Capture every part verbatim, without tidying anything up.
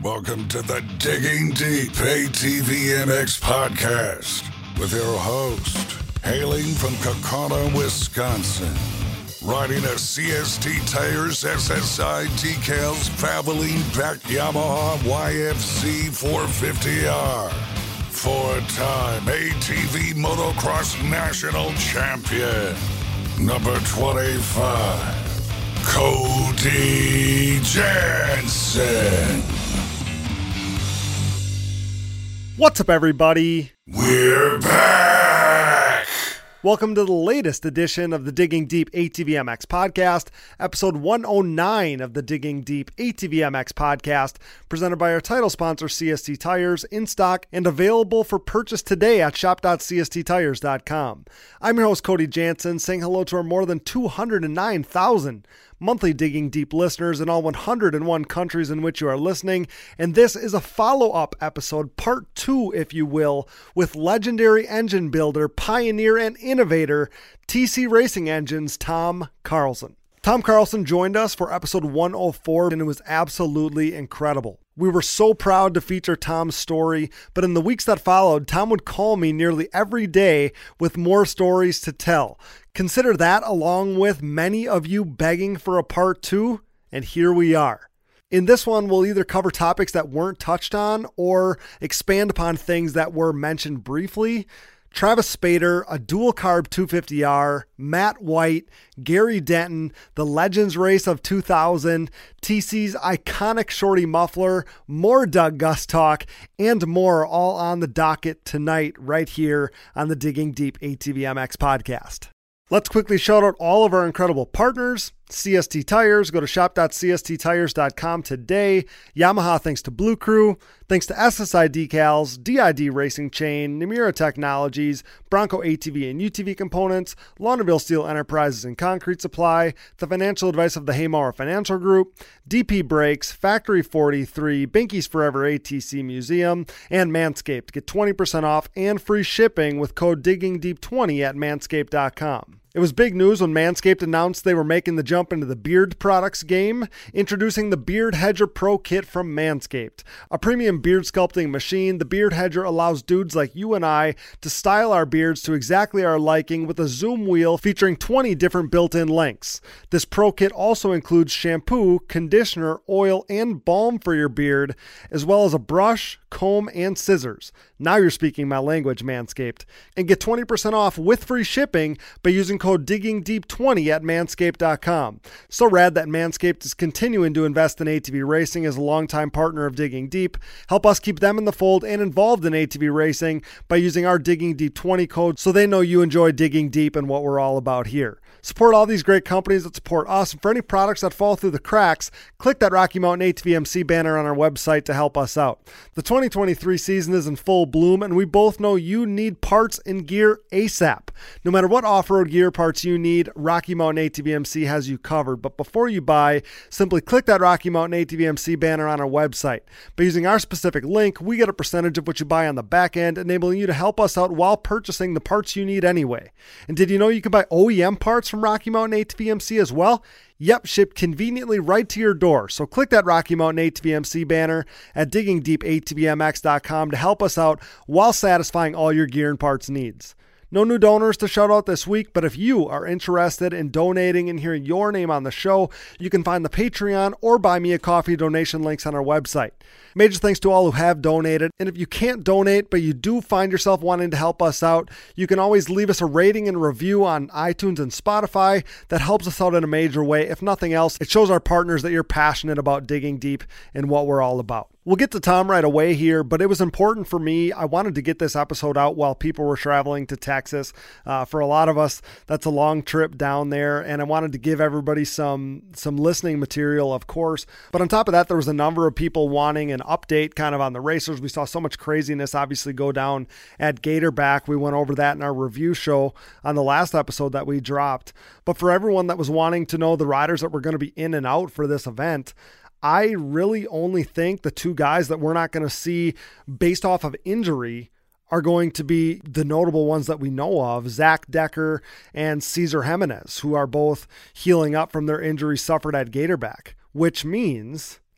Welcome to the Digging Deep A T V M X podcast with your host, hailing from Kaukauna, Wisconsin, riding a C S T Tires S S I decals Valvoline backed Yamaha Y F Z four fifty R, four-time A T V Motocross National Champion, number twenty-five, Cody Jansen. What's up, everybody? We're back! Welcome to the latest edition of the Digging Deep A T V M X podcast, episode one oh nine of the Digging Deep A T V M X podcast, presented by our title sponsor, C S T Tires, in stock and available for purchase today at shop dot c s t tires dot com. I'm your host, Cody Jansen, saying hello to our more than two hundred nine thousand monthly Digging Deep listeners in all one hundred one countries in which you are listening, and this is a follow-up episode, part two, if you will, with legendary engine builder, pioneer, and innovator, T C Racing Engines, Tom Carlson. Tom Carlson joined us for episode one oh four, and it was absolutely incredible. We were so proud to feature Tom's story, but in the weeks that followed, Tom would call me nearly every day with more stories to tell. Consider that along with many of you begging for a part two, and here we are. In this one, we'll either cover topics that weren't touched on or expand upon things that were mentioned briefly. Travis Spader, a dual carb two fifty R, Matt White, Gary Denton, the Legends race of two thousand, T C's iconic shorty muffler, more Doug Gus talk, and more, all on the docket tonight right here on the Digging Deep A T V M X podcast. Let's quickly shout out all of our incredible partners. C S T Tires, go to shop dot c s t tires dot com today. Yamaha, thanks to Blue Crew. Thanks to S S I Decals, D I D Racing Chain, Namura Technologies, Bronco A T V and U T V Components, Launderville Steel Enterprises and Concrete Supply, the financial advice of the Haymauer Financial Group, D P Brakes, Factory forty-three, Binky's Forever A T C Museum, and Manscaped. Get twenty percent off and free shipping with code digging deep twenty at manscaped dot com. It was big news when Manscaped announced they were making the jump into the beard products game, introducing the Beard Hedger Pro Kit from Manscaped. A premium beard sculpting machine, the Beard Hedger allows dudes like you and I to style our beards to exactly our liking with a zoom wheel featuring twenty different built-in lengths. This Pro Kit also includes shampoo, conditioner, oil, and balm for your beard, as well as a brush, comb, and scissors. Now you're speaking my language, Manscaped. And get twenty percent off with free shipping by using code digging deep twenty at manscaped dot com. So rad that Manscaped is continuing to invest in A T V racing as a longtime partner of Digging Deep. Help us keep them in the fold and involved in A T V racing by using our Digging Deep twenty code so they know you enjoy digging deep and what we're all about here. Support all these great companies that support us, and for any products that fall through the cracks, click that Rocky Mountain A T V M C banner on our website to help us out. The twenty twenty-three season is in full bloom, and we both know you need parts and gear ASAP. No matter what off-road gear parts you need, Rocky Mountain A T V M C has you covered. But before you buy, simply click that Rocky Mountain A T V M C banner on our website. By using our specific link, we get a percentage of what you buy on the back end, enabling you to help us out while purchasing the parts you need anyway. And did you know you can buy O E M parts from Rocky Mountain A T V M C as well? Yep, shipped conveniently right to your door. So click that Rocky Mountain A T V M C banner at digging deep a t v m x dot com to help us out while satisfying all your gear and parts needs. No new donors to shout out this week, but if you are interested in donating and hearing your name on the show, you can find the Patreon or Buy Me a Coffee donation links on our website. Major thanks to all who have donated, and if you can't donate but you do find yourself wanting to help us out, you can always leave us a rating and review on iTunes and Spotify. That helps us out in a major way. If nothing else, it shows our partners that you're passionate about digging deep and what we're all about. We'll get to Tom right away here, but it was important for me. I wanted to get this episode out while people were traveling to Texas. Uh, for a lot of us, that's a long trip down there, and I wanted to give everybody some some listening material, of course. But on top of that, there was a number of people wanting an update kind of on the racers. We saw so much craziness obviously go down at Gatorback. We went over that in our review show on the last episode that we dropped. But for everyone that was wanting to know the riders that were going to be in and out for this event, I really only think the two guys that we're not going to see based off of injury are going to be the notable ones that we know of, Zach Decker and Cesar Jimenez, who are both healing up from their injuries suffered at Gatorback, which means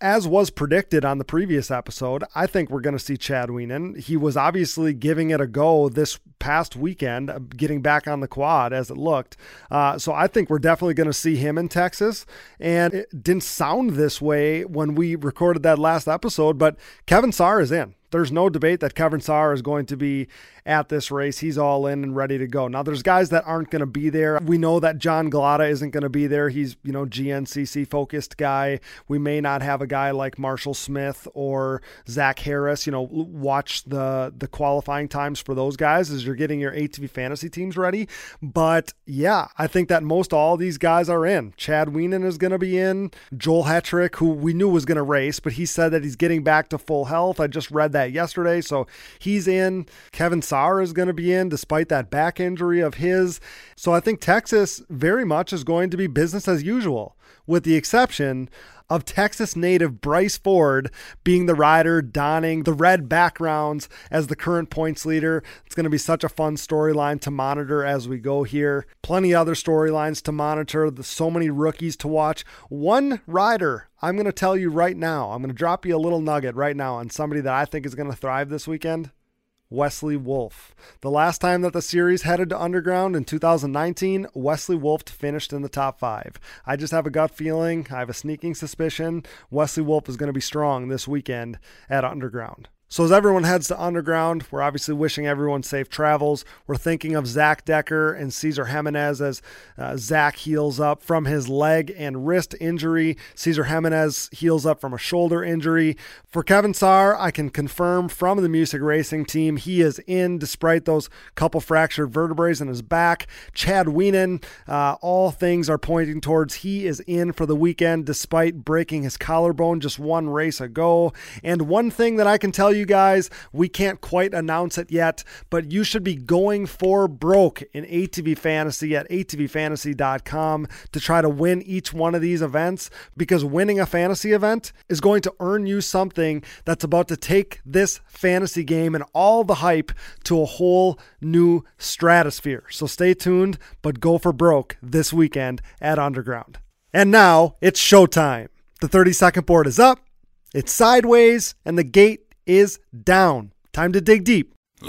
as was predicted on the previous episode, I think we're going to see Chad Wienen. He was obviously giving it a go this past weekend, getting back on the quad as it looked. Uh, so I think we're definitely going to see him in Texas. And it didn't sound this way when we recorded that last episode, but Kevin Saar is in. There's no debate that Kevin Saar is going to be at this race. He's all in and ready to go. Now, there's guys that aren't going to be there. We know that John Galata isn't going to be there. He's, you know, G N C C focused guy. We may not have a guy like Marshall Smith or Zach Harris. You know, watch the the qualifying times for those guys as you're getting your A T V fantasy teams ready. But yeah, I think that most all these guys are in. Chad Wienen is going to be in. Joel Hetrick, who we knew was going to race, but he said that he's getting back to full health. I just read that yesterday, so he's in. Kevin Saar is going to be in despite that back injury of his. So I think Texas very much is going to be business as usual, with the exception of Texas native Bryce Ford being the rider donning the red backgrounds as the current points leader. It's going to be such a fun storyline to monitor as we go here. Plenty other storylines to monitor. There's so many rookies to watch. One rider I'm going to tell you right now, I'm going to drop you a little nugget right now on somebody that I think is going to thrive this weekend. Wesley Wolf. The last time that the series headed to Underground in two thousand nineteen, Wesley Wolf finished in the top five. I just have a gut feeling, I have a sneaking suspicion, Wesley Wolf is going to be strong this weekend at Underground. So as everyone heads to Underground, we're obviously wishing everyone safe travels. We're thinking of Zach Decker and Cesar Jimenez as uh, Zach heals up from his leg and wrist injury. Cesar Jimenez heals up from a shoulder injury. For Kevin Saar, I can confirm from the Music Racing team, he is in despite those couple fractured vertebrae in his back. Chad Wienen, uh, all things are pointing towards he is in for the weekend despite breaking his collarbone just one race ago. And one thing that I can tell you guys, we can't quite announce it yet, but you should be going for broke in A T V Fantasy at A T V fantasy dot com to try to win each one of these events, because winning a fantasy event is going to earn you something that's about to take this fantasy game and all the hype to a whole new stratosphere. So stay tuned, but go for broke this weekend at Underground. And now it's showtime. The thirty second board is up, it's sideways, and the gate is down. Time to dig deep.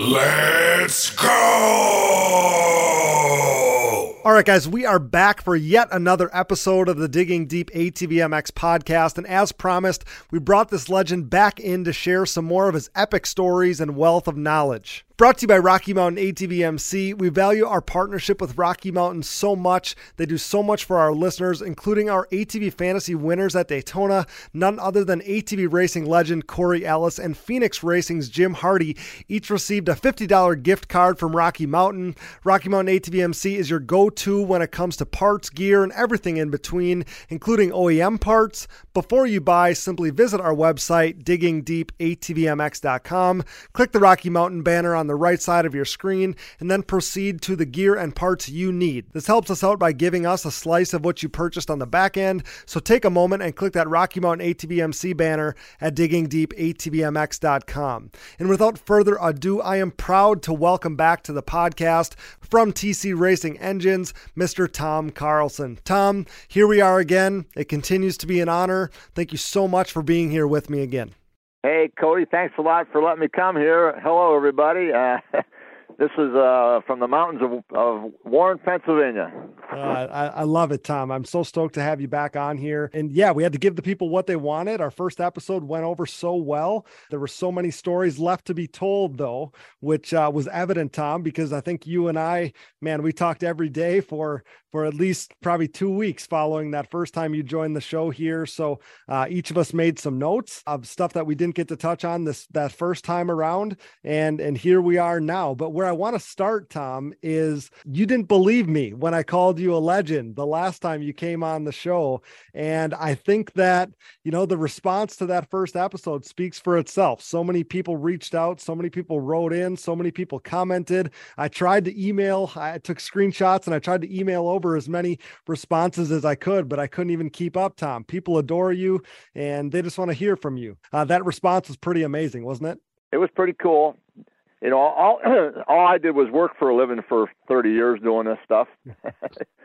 Let's go! All right, guys, we are back for yet another episode of the Digging Deep A T V M X podcast. And as promised, we brought this legend back in to share some more of his epic stories and wealth of knowledge. Brought to you by Rocky Mountain A T V M C. We value our partnership with Rocky Mountain so much. They do so much for our listeners, including our A T V Fantasy winners at Daytona, none other than A T V Racing legend Corey Ellis and Phoenix Racing's Jim Hardy. Each received a fifty dollars gift card from Rocky Mountain. Rocky Mountain A T V M C is your go-to when it comes to parts, gear, and everything in between, including O E M parts. Before you buy, simply visit our website, digging deep A T V M X dot com. Click the Rocky Mountain banner on the right side of your screen, and then proceed to the gear and parts you need. This helps us out by giving us a slice of what you purchased on the back end, so take a moment and click that Rocky Mountain A T V M C banner at digging deep A T V M X dot com. And without further ado, I am proud to welcome back to the podcast from T C Racing Engines, Mister Tom Carlson. Tom, here we are again. It continues to be an honor. Thank you so much for being here with me again. Hey, Cody, thanks a lot for letting me come here. Hello, everybody. Uh, this is uh, from the mountains of, of Warren, Pennsylvania. Uh, I, I love it, Tom. I'm so stoked to have you back on here. And yeah, we had to give the people what they wanted. Our first episode went over so well. There were so many stories left to be told, though, which uh, was evident, Tom, because I think you and I, man, we talked every day for for at least probably two weeks following that first time you joined the show here. So uh, each of us made some notes of stuff that we didn't get to touch on this that first time around. And, and here we are now. But where I want to start, Tom, is you didn't believe me when I called you a legend the last time you came on the show. And I think that, you know, the response to that first episode speaks for itself. So many people reached out, so many people wrote in, so many people commented. I tried to email, I took screenshots and I tried to email over as many responses as I could, but I couldn't even keep up, Tom. People adore you and they just want to hear from you. Uh, that response was pretty amazing, wasn't it? It was pretty cool. You know, all, all I did was work for a living for thirty years doing this stuff.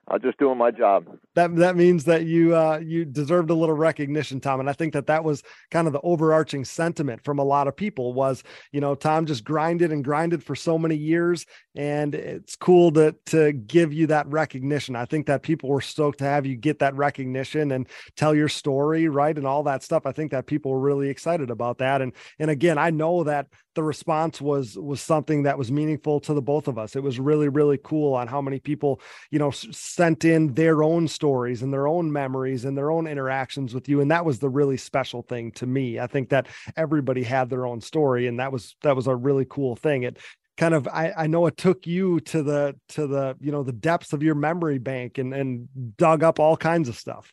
I'm just doing my job. That that means that you uh, you deserved a little recognition, Tom. And I think that that was kind of the overarching sentiment from a lot of people was, you know, Tom just grinded and grinded for so many years, and it's cool to to give you that recognition. I think that people were stoked to have you get that recognition and tell your story, right, and all that stuff. I think that people were really excited about that. And and again, I know that the response was was something that was meaningful to the both of us. It was really, really cool on how many people, you know, sent in their own stories and their own memories and their own interactions with you. And that was the really special thing to me. I think that everybody had their own story, and that was, that was a really cool thing. It kind of, I, I know it took you to the, to the, you know, the depths of your memory bank and, and dug up all kinds of stuff.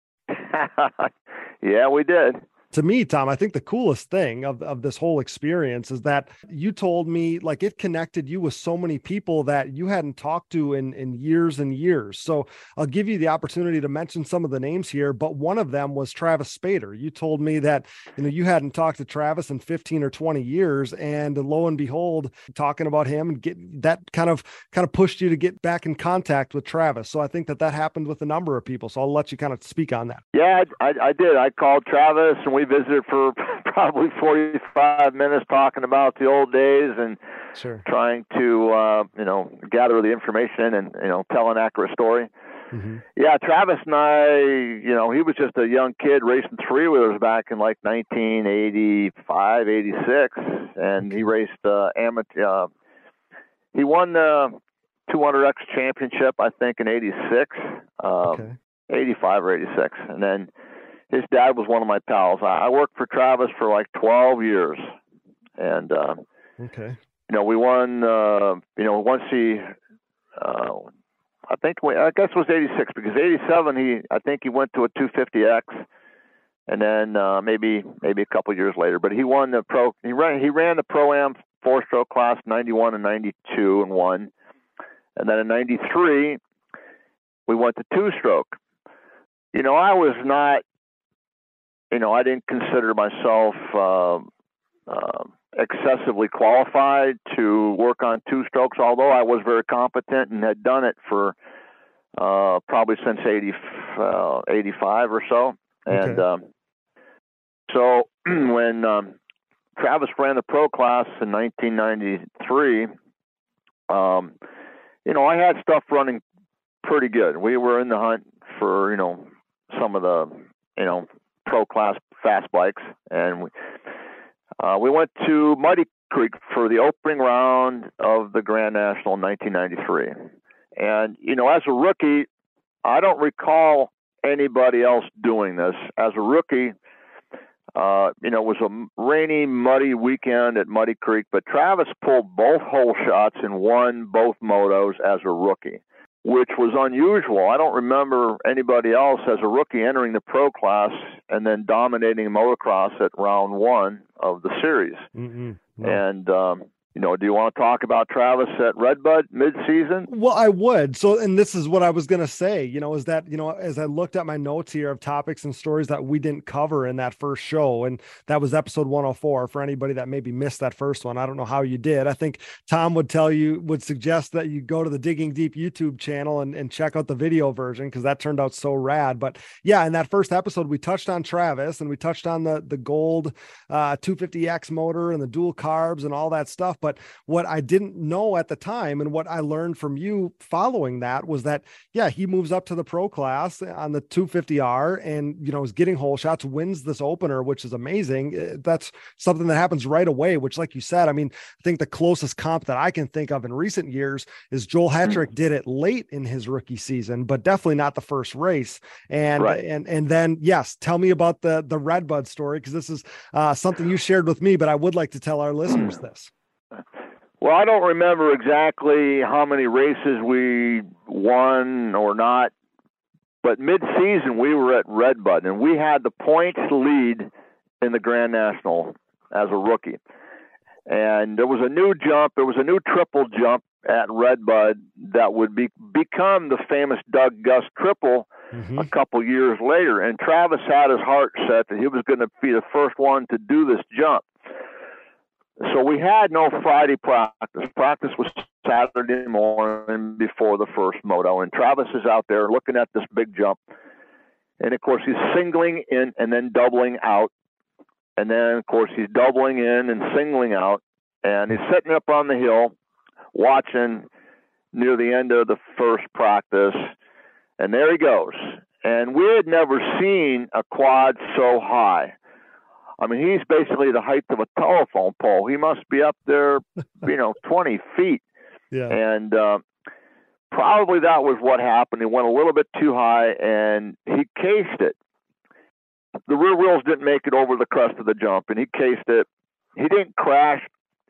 Yeah, we did. To me, Tom, I think the coolest thing of, of this whole experience is that you told me like it connected you with so many people that you hadn't talked to in, in years and years. So I'll give you the opportunity to mention some of the names here, but one of them was Travis Spader. You told me that, you know, you hadn't talked to Travis in fifteen or twenty years, and lo and behold, talking about him and get that kind of, kind of pushed you to get back in contact with Travis. So I think that that happened with a number of people. So I'll let you kind of speak on that. Yeah, I, I did. I called Travis and we We visited for probably forty-five minutes talking about the old days and sure. trying to, uh, you know, gather the information and, you know, tell an accurate story. Mm-hmm. Yeah, Travis and I, you know, he was just a young kid racing three-wheelers back in like nineteen eighty-five, eighty-six, and okay. he raced uh, amateur. Uh, he won the two hundred X championship, I think, in eighty-six, uh, okay. eighty-five or eighty-six, and then his dad was one of my pals. I worked for Travis for like twelve years. And, uh, okay. you know, we won, uh, you know, once he, uh, I think, we, I guess it was eighty-six because eighty-seven, he, I think he went to a two fifty X and then, uh, maybe, maybe a couple years later, but he won the pro, he ran, he ran the Pro-Am four stroke class ninety-one and ninety-two and won. And then in ninety-three, we went to two stroke. You know, I was not, You know, I didn't consider myself uh, uh, excessively qualified to work on two strokes, although I was very competent and had done it for uh, probably since eighty, uh, eighty-five or so. And okay. um, so when um, Travis ran the pro class in nineteen ninety-three, um, you know, I had stuff running pretty good. We were in the hunt for, you know, some of the, you know, pro class fast bikes, and we, uh, we went to Muddy Creek for the opening round of the Grand National in nineteen ninety-three. And, you know, as a rookie, I don't recall anybody else doing this. As a rookie, uh, you know, it was a rainy, muddy weekend at Muddy Creek, but Travis pulled both hole shots and won both motos as a rookie, which was unusual. I don't remember anybody else as a rookie entering the pro class and then dominating motocross at round one of the series. Mm-hmm. No. And, um, you know, do you want to talk about Travis at Redbud mid-season? Well, I would. So, and this is what I was going to say, you know, is that, you know, as I looked at my notes here of topics and stories that we didn't cover in that first show, and that was episode one oh four for anybody that maybe missed that first one. I don't know how you did. I think Tom would tell you, would suggest that you go to the Digging Deep YouTube channel and, and check out the video version, because that turned out so rad. But yeah, in that first episode, we touched on Travis and we touched on the, the gold uh, two fifty X motor and the dual carbs and all that stuff. But what I didn't know at the time, and what I learned from you following that, was that, yeah, he moves up to the pro class on the two fifty R and, you know, is getting hole shots, wins this opener, which is amazing. That's something that happens right away, which, like you said, I mean, I think the closest comp that I can think of in recent years is Joel Hetrick did it late in his rookie season, but definitely not the first race. And, right. and, and then, yes, tell me about the, the Redbud story, because this is uh, something you shared with me, but I would like to tell our listeners this. Well, I don't remember exactly how many races we won or not, but mid-season we were at Redbud, and we had the points lead in the Grand National as a rookie. And there was a new jump, there was a new triple jump at Redbud that would be become the famous Doug Gus triple mm-hmm. a couple years later. And Travis had his heart set that he was going to be the first one to do this jump. so we had no Friday practice. Practice was Saturday morning before the first moto, and Travis is out there looking at this big jump. And, of course, he's singling in and then doubling out. And then, of course, he's doubling in and singling out. And he's sitting up on the hill watching near the end of the first practice. And there he goes. And we had never seen a quad so high. I mean, he's basically the height of a telephone pole. He must be up there, you know, twenty feet. Yeah. And uh, probably that was what happened. He went a little bit too high, and he cased it. The rear wheels didn't make it over the crest of the jump, and he cased it. He didn't crash.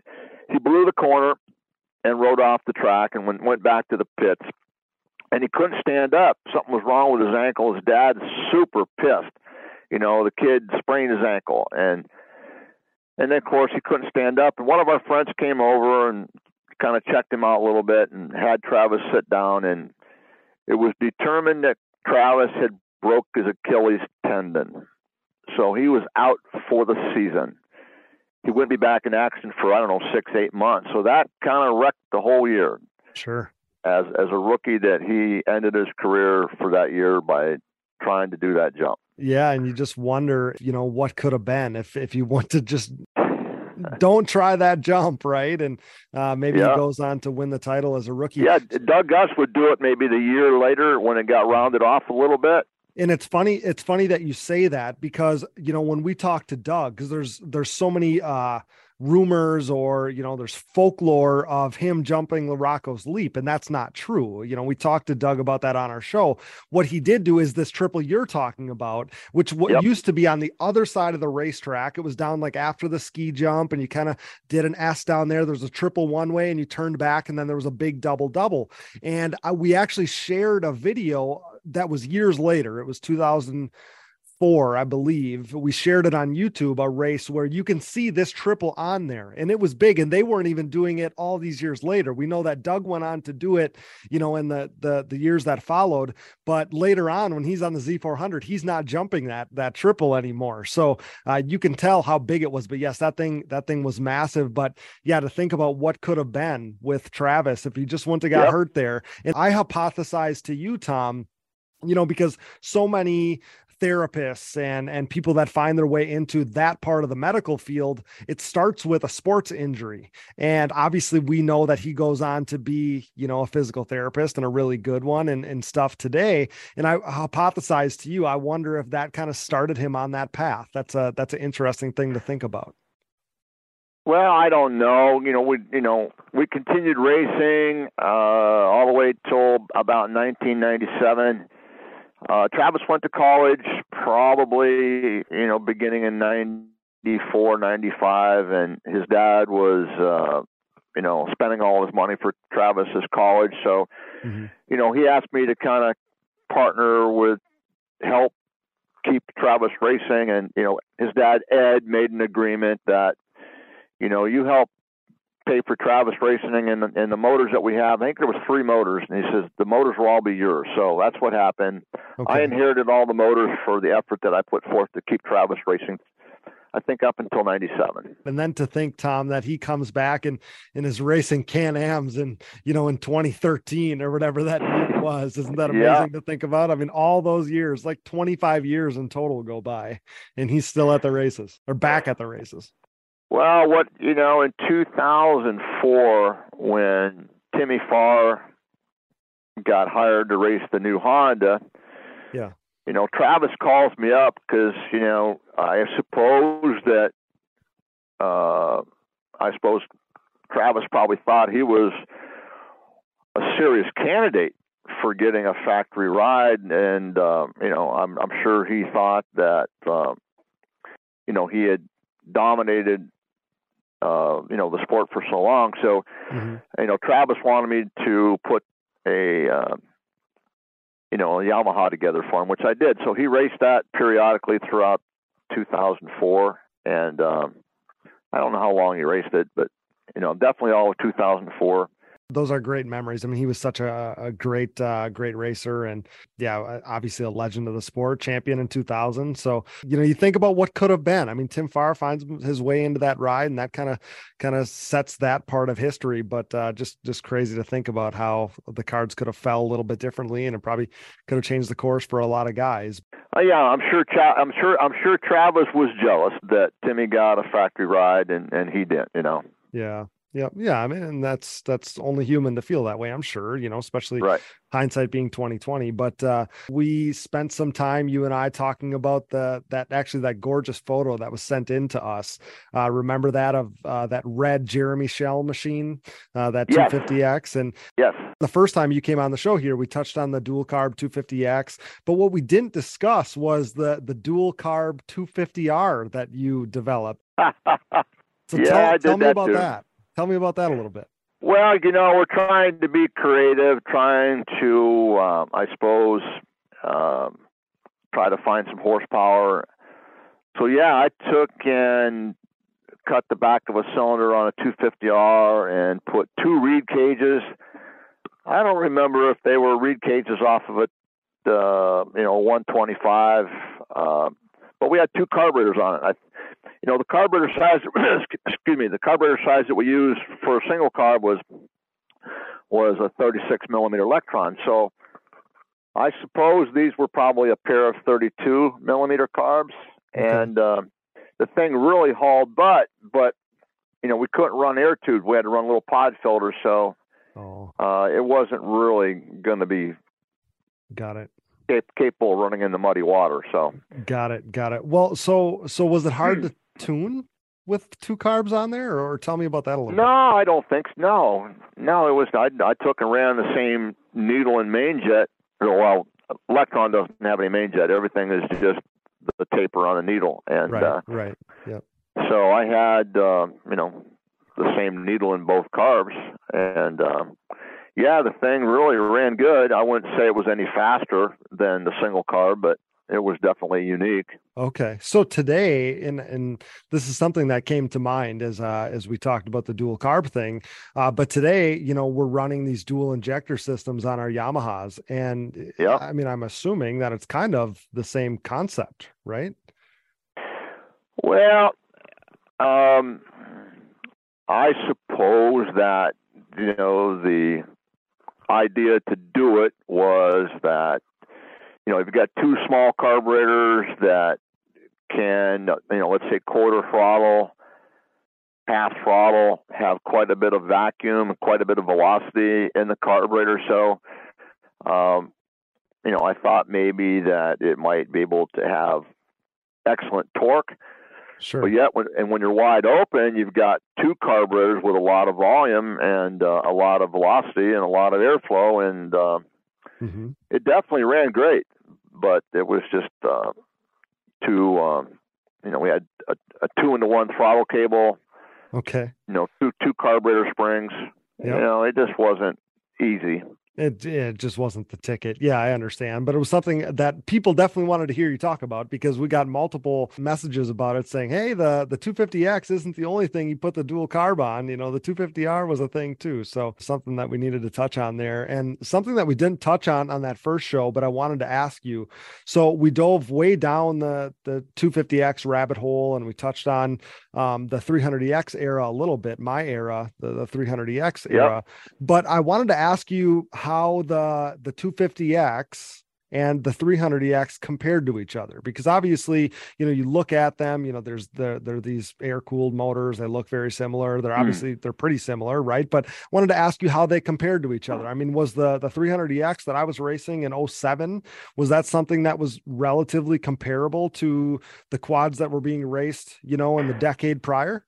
He blew the corner and rode off the track and went, went back to the pits. And he couldn't stand up. Something was wrong with his ankle. His dad's super pissed. You know, the kid sprained his ankle. And and then, of course, he couldn't stand up. And one of our friends came over and kind of checked him out a little bit and had Travis sit down. And it was determined that Travis had broke his Achilles tendon. So he was out for the season. He wouldn't be back in action for, I don't know, six, eight months. So that kind of wrecked the whole year. Sure. As as a rookie, that he ended his career for that year by trying to do that jump. Yeah, and you just wonder, you know, what could have been if if you want to just don't try that jump, right? And uh, maybe yeah. he goes on to win the title as a rookie. Yeah, Doug Gus would do it maybe the year later when it got rounded off a little bit. And it's funny, it's funny that you say that because, you know, when we talk to Doug, because there's there's so many uh, rumors or, you know, there's folklore of him jumping LaRocco's leap, and that's not true. You know, we talked to Doug about that on our show. What he did do is this triple you're talking about, which what yep. used to be on the other side of the racetrack. It was down like after the ski jump, and you kind of did an S down there. There's a triple one way, and you turned back, and then there was a big double double. And I, we actually shared a video that was years later. It was two thousand four, I believe. We shared it on YouTube, a race where you can see this triple on there, and it was big, and they weren't even doing it all these years later. We know that Doug went on to do it, you know, in the, the, the years that followed, but later on when he's on the Z four hundred, he's not jumping that, that triple anymore. So uh, you can tell how big it was, but yes, that thing, that thing was massive. But yeah, to think about what could have been with Travis if he just wouldn't have got yep. hurt there. And I hypothesized to you, Tom, you know, because so many therapists and, and people that find their way into that part of the medical field, it starts with a sports injury. And obviously we know that he goes on to be, you know, a physical therapist and a really good one and, and stuff today. And I hypothesized to you, I wonder if that kind of started him on that path. That's a, that's an interesting thing to think about. Well, I don't know. You know, we you know we continued racing uh, all the way till about nineteen ninety-seven. Uh, Travis went to college probably, you know, beginning in ninety-four, ninety-five, and his dad was, uh, you know, spending all his money for Travis's college. So, mm-hmm. you know, he asked me to kind of partner with, help keep Travis racing. And, you know, his dad, Ed, made an agreement that, you know, you help pay for Travis racing and the, and the motors that we have. I think there was three motors, and he says the motors will all be yours. So that's what happened. Okay. I inherited all the motors for the effort that I put forth to keep Travis racing, I think up until ninety-seven. And then to think, Tom, that he comes back and, and is racing Can-Ams and, you know, in twenty thirteen or whatever that year was. Isn't that amazing yeah. to think about? I mean, all those years, like twenty-five years in total go by, and he's still at the races or back at the races. Well, what, you know, in two thousand four, when Timmy Farr got hired to race the new Honda, yeah, you know, Travis calls me up because, you know, I suppose that, uh, I suppose Travis probably thought he was a serious candidate for getting a factory ride. And, uh, you know, I'm, I'm sure he thought that, uh, you know, he had dominated Uh, you know, the sport for so long. So, mm-hmm. you know, Travis wanted me to put a, uh, you know, a Yamaha together for him, which I did. So he raced that periodically throughout two thousand four. And um, I don't know how long he raced it, but, you know, definitely all of two thousand four. Those are great memories. I mean, he was such a, a great, uh, great racer, and yeah, obviously a legend of the sport, champion in two thousand. So, you know, you think about what could have been. I mean, Tim Farr finds his way into that ride, and that kind of, kind of sets that part of history. But uh, just, just crazy to think about how the cards could have fell a little bit differently, and it probably could have changed the course for a lot of guys. Uh, yeah, I'm sure. Tra- I'm sure. I'm sure Travis was jealous that Timmy got a factory ride and, and he didn't. You know. Yeah. Yeah. Yeah. I mean, and that's, that's only human to feel that way, I'm sure, you know, especially right. hindsight being twenty twenty. But uh, we spent some time, you and I, talking about the, that actually that gorgeous photo that was sent in to us. Uh, remember that of uh, that red Jeremy Shell machine, uh, that yes. two fifty X. And yes, the first time you came on the show here, we touched on the dual carb two fifty X, but what we didn't discuss was the, the dual carb two fifty R that you developed. So yeah, tell, I did tell me that about too. that. Tell me about that a little bit. Well, you know, we're trying to be creative, trying to, um, I suppose, um, try to find some horsepower. So, yeah, I took and cut the back of a cylinder on a two fifty R and put two reed cages. I don't remember if they were reed cages off of it, uh, you know, one twenty-five, uh, but we had two carburetors on it. I, You know, the carburetor size, excuse me, the carburetor size that we used for a single carb was was a thirty-six millimeter Electron. So I suppose these were probably a pair of thirty-two millimeter carbs. Okay. And uh, the thing really hauled butt, but, you know, we couldn't run air tubes. We had to run little pod filters. So oh. uh, it wasn't really going to be. Got it. Capable of running in the muddy water. So got it. Got it. Well, so, so was it hard to tune with two carbs on there, or tell me about that a little no, bit? No, I don't think so. No, no, it was, I, I took and ran the same needle and main jet. Well, Electron doesn't have any main jet. Everything is just the taper on a needle. And, right, uh, right. Yep. So I had, uh, you know, the same needle in both carbs, and, um, yeah, the thing really ran good. I wouldn't say it was any faster than the single carb, but it was definitely unique. Okay. So today, and and this is something that came to mind as uh, as we talked about the dual carb thing. Uh, but today, you know, we're running these dual injector systems on our Yamahas. And yeah. I mean, I'm assuming that it's kind of the same concept, right? Well, um, I suppose that, you know, the idea to do it was that, you know, if you've got two small carburetors that can, you know, let's say quarter throttle, half throttle, have quite a bit of vacuum, quite a bit of velocity in the carburetor. So, um, you know, I thought maybe that it might be able to have excellent torque. Sure. But yet, when, and when you're wide open, you've got two carburetors with a lot of volume and uh, a lot of velocity and a lot of airflow, and uh, mm-hmm. it definitely ran great. But it was just uh, too, um, you know, we had a, a two into one throttle cable. Okay. You know, two two carburetor springs. Yep. You know, it just wasn't easy. It, it just wasn't the ticket. Yeah, I understand. But it was something that people definitely wanted to hear you talk about, because we got multiple messages about it saying, hey, the, the two fifty X isn't the only thing you put the dual carb on. You know, the two fifty R was a thing too. So something that we needed to touch on there, and something that we didn't touch on on that first show, but I wanted to ask you. So we dove way down the, the two fifty X rabbit hole, and we touched on um, the three hundred E X era a little bit, my era, the, the three hundred E X era. Yep. But I wanted to ask you how the the two fifty X and the three hundred E X compared to each other, because obviously, you know, you look at them, you know, there's the there are these air cooled motors, they look very similar, they're obviously mm. they're pretty similar, right? But wanted to ask you how they compared to each other. I mean, was the the three hundred E X that I was racing in oh seven, was that something that was relatively comparable to the quads that were being raced, you know, in the decade prior?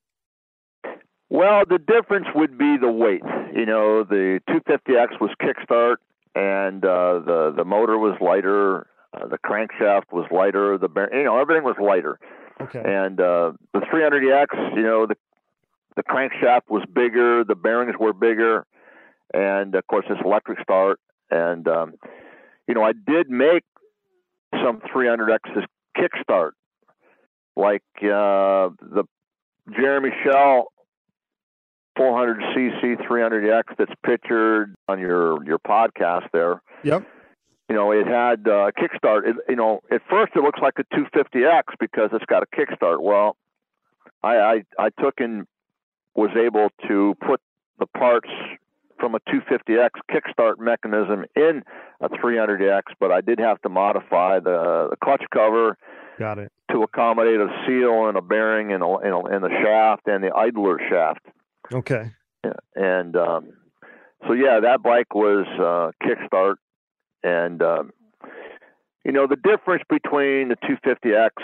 Well, the difference would be the weight. You know, the two fifty X was kickstart, and uh, the the motor was lighter, uh, the crankshaft was lighter, the you know everything was lighter. Okay. And uh, the three hundred E X, you know, the the crankshaft was bigger, the bearings were bigger, and of course it's electric start. And um, you know, I did make some three hundred X's kickstart, like uh, the Jeremy Shell four hundred c c three hundred X that's pictured on your, your podcast there. Yep. You know, it had uh, kickstart. It, you know, at first it looks like a two fifty X because it's got a kickstart. Well, I, I, I took and was able to put the parts from a two fifty X kickstart mechanism in a three hundred X, but I did have to modify the, the clutch cover. Got it. To accommodate a seal and a bearing and a, and, a, and the shaft and the idler shaft. Okay. Yeah. And um, so, yeah, that bike was uh, kickstart. And, um, you know, the difference between the two fifty X,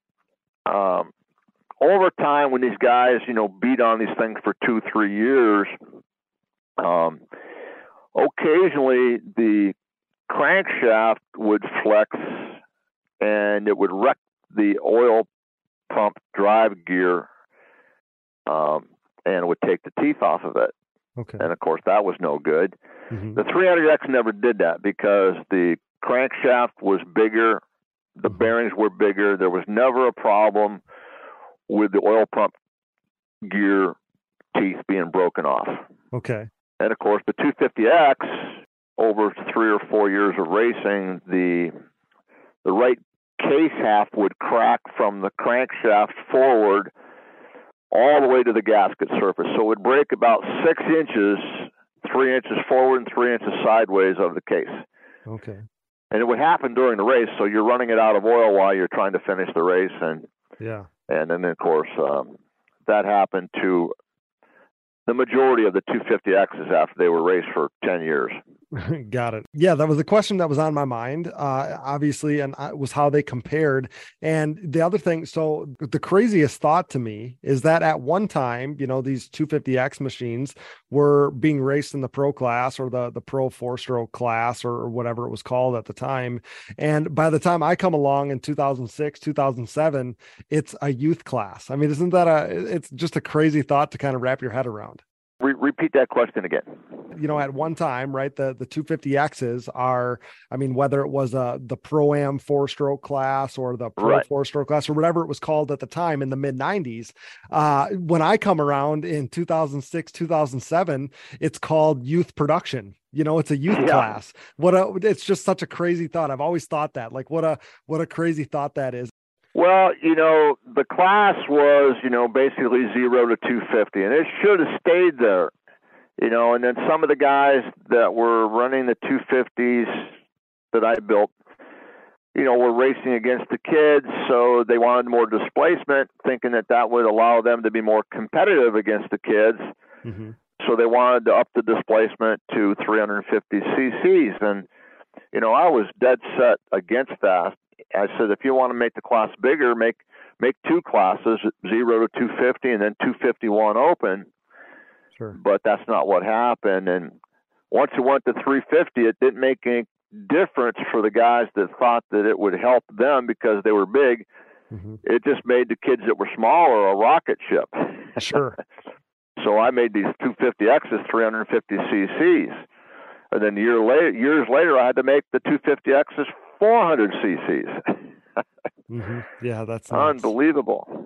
um, over time when these guys, you know, beat on these things for two, three years, um, occasionally the crankshaft would flex and it would wreck the oil pump drive gear, um, and it would take the teeth off of it. Okay. And of course, that was no good. Mm-hmm. The three hundred X never did that because the crankshaft was bigger, the mm-hmm. bearings were bigger. There was never a problem with the oil pump gear teeth being broken off. Okay. And of course, the two fifty X, over three or four years of racing, the the right case half would crack from the crankshaft forward all the way to the gasket surface. So it would break about six inches, three inches forward and three inches sideways of the case. Okay. And it would happen during the race. So you're running it out of oil while you're trying to finish the race. And yeah. And then, of course, um, that happened to the majority of the two fifty X's after they were raced for ten years. Got it. Yeah, that was the question that was on my mind, uh, obviously, and it was how they compared. And the other thing, so the craziest thought to me is that at one time, you know, these two fifty X machines were being raced in the pro class or the, the pro four stroke class or whatever it was called at the time. And by the time I come along in two thousand six, two thousand seven, it's a youth class. I mean, isn't that a, it's just a crazy thought to kind of wrap your head around. Re- repeat that question again. You know, at one time, right, the, the two fifty X's are, I mean, whether it was uh, the Pro-Am four-stroke class or the Pro right. four-stroke class or whatever it was called at the time in the mid-nineties, uh, when I come around in two thousand six, two thousand seven, it's called youth production. You know, it's a youth yeah. class. What a, it's just such a crazy thought. I've always thought that, like, what a, what a crazy thought that is. Well, you know, the class was, you know, basically zero to two fifty, and it should have stayed there, you know, and then some of the guys that were running the two fifties that I built, you know, were racing against the kids, so they wanted more displacement, thinking that that would allow them to be more competitive against the kids. Mm-hmm. So they wanted to up the displacement to three hundred fifty c c's, and, you know, I was dead set against that. I said, if you want to make the class bigger, make make two classes, zero to two fifty and then two fifty-one open. Sure. But that's not what happened. And once it went to three fifty, it didn't make any difference for the guys that thought that it would help them because they were big. Mm-hmm. It just made the kids that were smaller a rocket ship. Sure. So I made these two fifty X's three hundred fifty c c's. And then year later, years later, I had to make the two fifty X's four hundred c c's. Mm-hmm. Yeah, that's nuts. Unbelievable.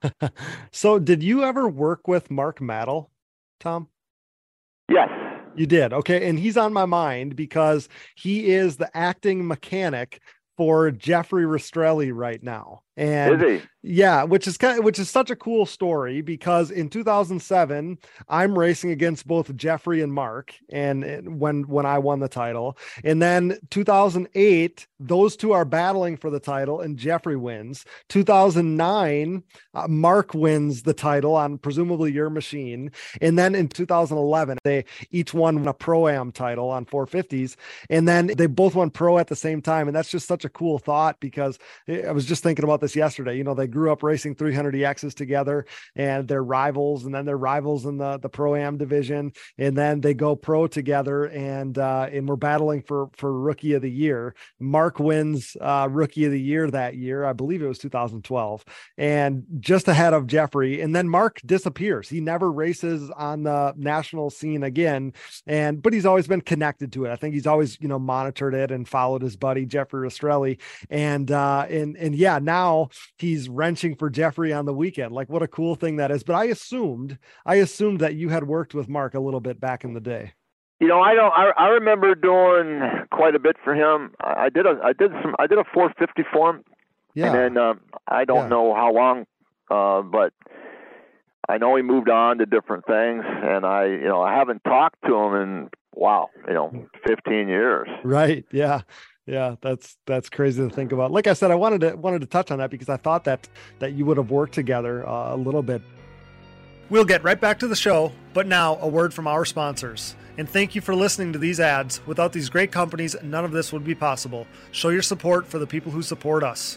So did you ever work with Mark Maddel, Tom? Yes. You did. Okay. And he's on my mind because he is the acting mechanic for Jeffrey Rastrelli right now. And is he? Yeah, which is kind of, which is such a cool story because in two thousand seven, I'm racing against both Jeffrey and Mark, and, and when when I won the title, and then two thousand eight, those two are battling for the title, and Jeffrey wins. two thousand nine, uh, Mark wins the title on presumably your machine, and then in two thousand eleven, they each won a Pro-Am title on four fifties, and then they both won Pro at the same time, and that's just such a cool thought because I was just thinking about this yesterday. You know, they grew up racing three hundred E X's together and they're rivals, and then they're rivals in the, the Pro-Am division. And then they go pro together and, uh, and we're battling for, for rookie of the year. Mark wins, uh, rookie of the year that year. I believe it was two thousand twelve, and just ahead of Jeffrey. And then Mark disappears. He never races on the national scene again. And, but he's always been connected to it. I think he's always, you know, monitored it and followed his buddy, Jeffrey Rastrelli. And, uh, and, and yeah, now he's wrenching for Jeffrey on the weekend. Like, what a cool thing that is. But I assumed, I assumed that you had worked with Mark a little bit back in the day. You know, I don't. I, I remember doing quite a bit for him. I did a. I did some. I did a four fifty for him. Yeah. And then um, I don't yeah. know how long, uh, but I know he moved on to different things. And I, you know, I haven't talked to him in wow, you know, fifteen years. Right. Yeah. Yeah, that's that's crazy to think about. Like I said, I wanted to wanted to touch on that because I thought that that you would have worked together uh, a little bit. We'll get right back to the show, but now a word from our sponsors. And thank you for listening to these ads. Without these great companies, none of this would be possible. Show your support for the people who support us.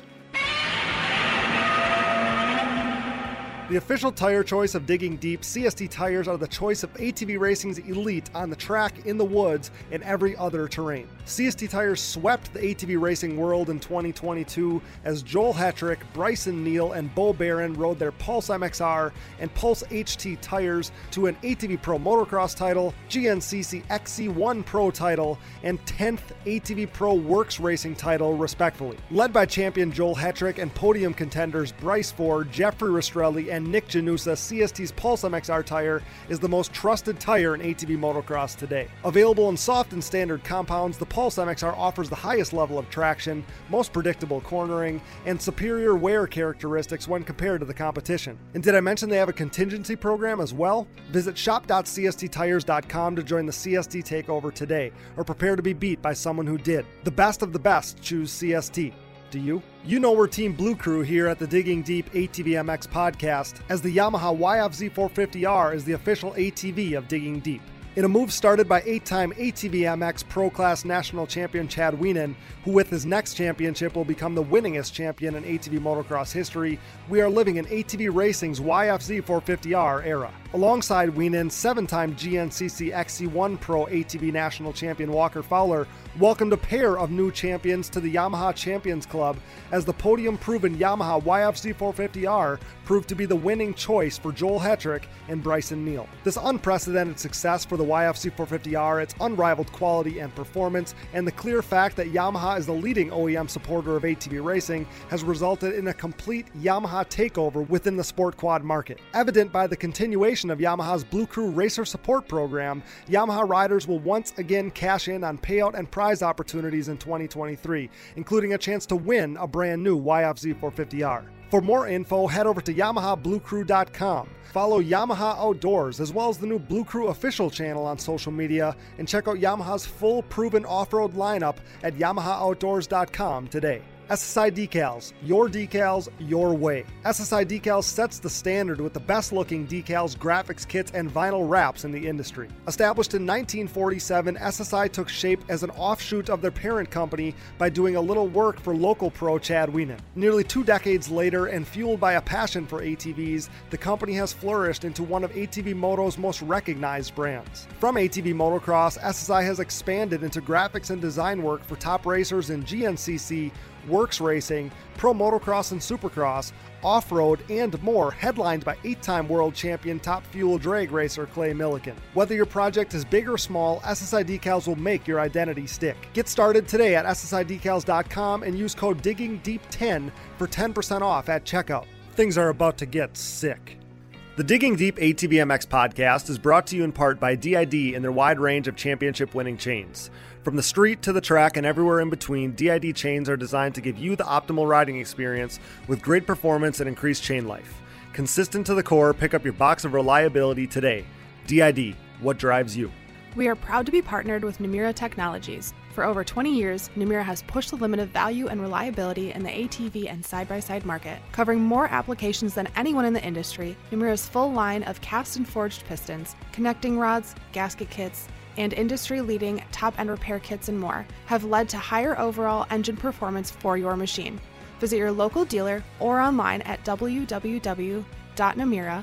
The official tire choice of Digging Deep, C S T tires are the choice of A T V racing's elite on the track, in the woods, and every other terrain. C S T tires swept the A T V racing world in twenty twenty-two as Joel Hetrick, Bryson Neal, and Bo Barron rode their Pulse M X R and Pulse H T tires to an A T V Pro Motocross title, G N C C X C one Pro title, and tenth A T V Pro Works Racing title, respectively. Led by champion Joel Hetrick and podium contenders Bryce Ford, Jeffrey Rastrelli, and Nick Janusa, C S T's Pulse M X R tire is the most trusted tire in A T V motocross today. Available in soft and standard compounds, the Pulse M X R offers the highest level of traction, most predictable cornering, and superior wear characteristics when compared to the competition. And did I mention they have a contingency program as well? Visit shop dot c s t tires dot com to join the C S T takeover today, or prepare to be beat by someone who did. The best of the best choose C S T. Do you? You know we're Team Blue Crew here at the Digging Deep A T V M X podcast, as the Yamaha Y F Z four fifty R is the official A T V of Digging Deep. In a move started by eight-time A T V M X Pro Class National Champion Chad Wienen, who with his next championship will become the winningest champion in A T V motocross history, we are living in A T V racing's Y F Z four fifty R era. Alongside Wienen, seven-time G N C C X C one Pro A T V National Champion Walker Fowler welcomed a pair of new champions to the Yamaha Champions Club, as the podium-proven Yamaha Y F Z four fifty R proved to be the winning choice for Joel Hetrick and Bryson Neal. This unprecedented success for the Y F Z four fifty R, its unrivaled quality and performance, and the clear fact that Yamaha is the leading O E M supporter of A T V racing has resulted in a complete Yamaha takeover within the sport quad market. Evident by the continuation of Yamaha's Blue Crew Racer Support Program, Yamaha riders will once again cash in on payout and prize opportunities in twenty twenty-three, including a chance to win a brand new Y F Z four fifty R. For more info, head over to yamaha blue crew dot com. Follow Yamaha Outdoors, as well as the new Blue Crew official channel on social media, and check out Yamaha's full proven off-road lineup at yamaha outdoors dot com today. S S I Decals, your decals, your way. S S I Decals sets the standard with the best-looking decals, graphics kits, and vinyl wraps in the industry. Established in nineteen forty-seven, S S I took shape as an offshoot of their parent company by doing a little work for local pro Chad Wienen. Nearly two decades later, and fueled by a passion for A T Vs, the company has flourished into one of A T V Moto's most recognized brands. From A T V Motocross, S S I has expanded into graphics and design work for top racers in G N C C, Works Racing, Pro Motocross and Supercross, Off-Road, and more, headlined by eight-time world champion Top Fuel drag racer Clay Millican. Whether your project is big or small, S S I Decals will make your identity stick. Get started today at S S I decals dot com and use code digging deep ten for ten percent off at checkout. Things are about to get sick. The Digging Deep A T V M X podcast is brought to you in part by D I D and their wide range of championship-winning chains. From the street to the track and everywhere in between, D I D chains are designed to give you the optimal riding experience with great performance and increased chain life. Consistent to the core, pick up your box of reliability today. D I D, what drives you? We are proud to be partnered with Namura Technologies. For over twenty years, Namura has pushed the limit of value and reliability in the A T V and side-by-side market. Covering more applications than anyone in the industry, Namura's full line of cast and forged pistons, connecting rods, gasket kits, and industry-leading top-end repair kits and more have led to higher overall engine performance for your machine. Visit your local dealer or online at w w w dot namura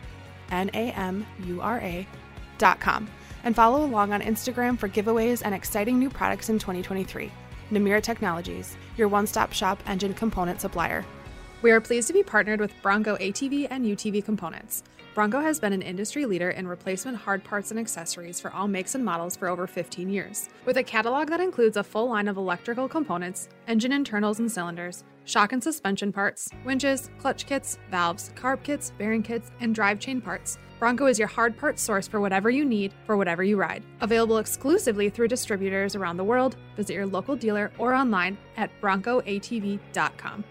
dot com and follow along on Instagram for giveaways and exciting new products in twenty twenty-three. Namura Technologies, your one-stop shop engine component supplier. We are pleased to be partnered with Bronco A T V and U T V Components. Bronco has been an industry leader in replacement hard parts and accessories for all makes and models for over fifteen years. With a catalog that includes a full line of electrical components, engine internals and cylinders, shock and suspension parts, winches, clutch kits, valves, carb kits, bearing kits, and drive chain parts, Bronco is your hard parts source for whatever you need for whatever you ride. Available exclusively through distributors around the world, visit your local dealer or online at bronco a t v dot com.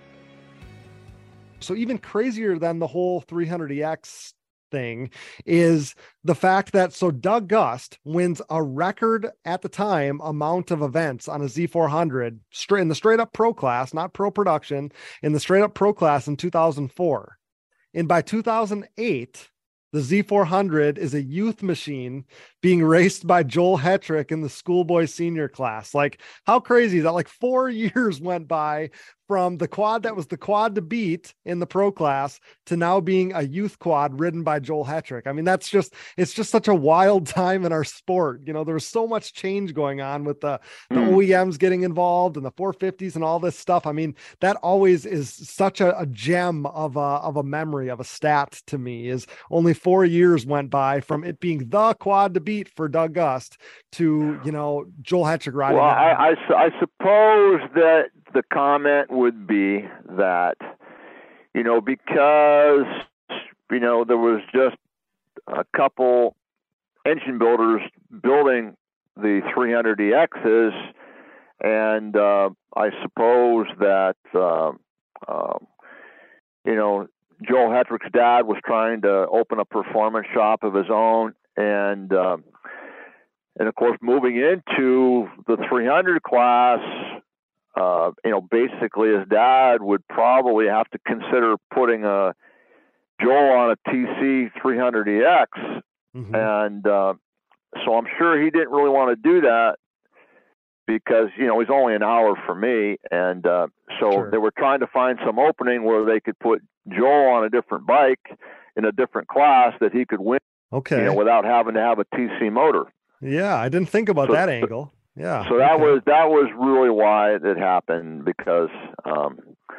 So even crazier than the whole three hundred E X thing is the fact that so Doug Gust wins a record at the time amount of events on a Z four hundred straight in the straight up pro class, not pro production, in the straight up pro class in two thousand four. And by two thousand eight, the Z four hundred is a youth machine being raced by Joel Hetrick in the schoolboy senior class. Like, how crazy is that? Like, four years went by from the quad that was the quad to beat in the pro class to now being a youth quad ridden by Joel Hetrick. I mean, that's just, it's just such a wild time in our sport. You know, there was so much change going on with the, the O E Ms getting involved and the four fifties and all this stuff. I mean, that always is such a, a gem of a, of a memory, of a stat to me, is only four years went by from it being the quad to beat for Doug Gust to, you know, Joel Hetrick riding. Well, I, I, I suppose that the comment would be that, you know, because, you know, there was just a couple engine builders building the three hundred E Xs, and uh, I suppose that, uh, uh, you know, Joel Hetrick's dad was trying to open a performance shop of his own, and uh, and of course, moving into the three hundred class, Uh, you know, basically his dad would probably have to consider putting a Joel on a T C three hundred E X. Mm-hmm. And uh, so I'm sure he didn't really want to do that because, you know, he's only an hour from me. And uh, so sure. They were trying to find some opening where they could put Joel on a different bike in a different class that he could win, okay, you know, without having to have a T C motor. Yeah, I didn't think about so, that angle. Yeah. So that okay. was that was really why it happened, because um,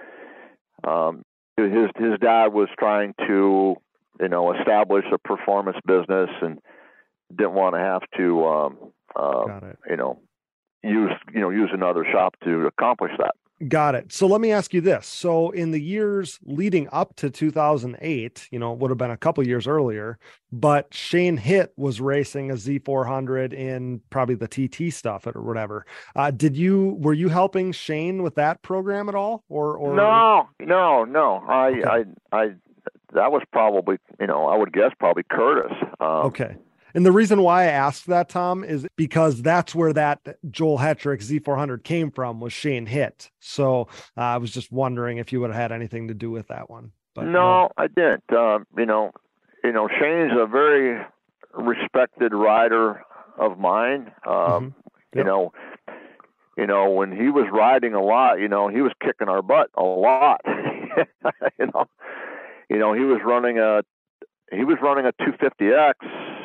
um, his his dad was trying to, you know, establish a performance business and didn't want to have to um, uh, you know use you know use another shop to accomplish that. Got it. So let me ask you this. So in the years leading up to two thousand eight, you know, it would have been a couple years earlier, but Shane Hitt was racing a Z four hundred in probably the T T stuff or whatever. Uh, did you, were you helping Shane with that program at all? Or, or no, no, no. I, okay. I, I, that was probably, you know, I would guess probably Curtis. Um, okay. And the reason why I asked that, Tom, is because that's where that Joel Hetrick Z four hundred came from, was Shane Hitt. So uh, I was just wondering if you would have had anything to do with that one. But no, no. I didn't. Um, you know, you know, Shane's a very respected rider of mine. Um, mm-hmm. yep. You know, you know, when he was riding a lot, you know, he was kicking our butt a lot. you know, you know, he was running a he was running a two fifty X.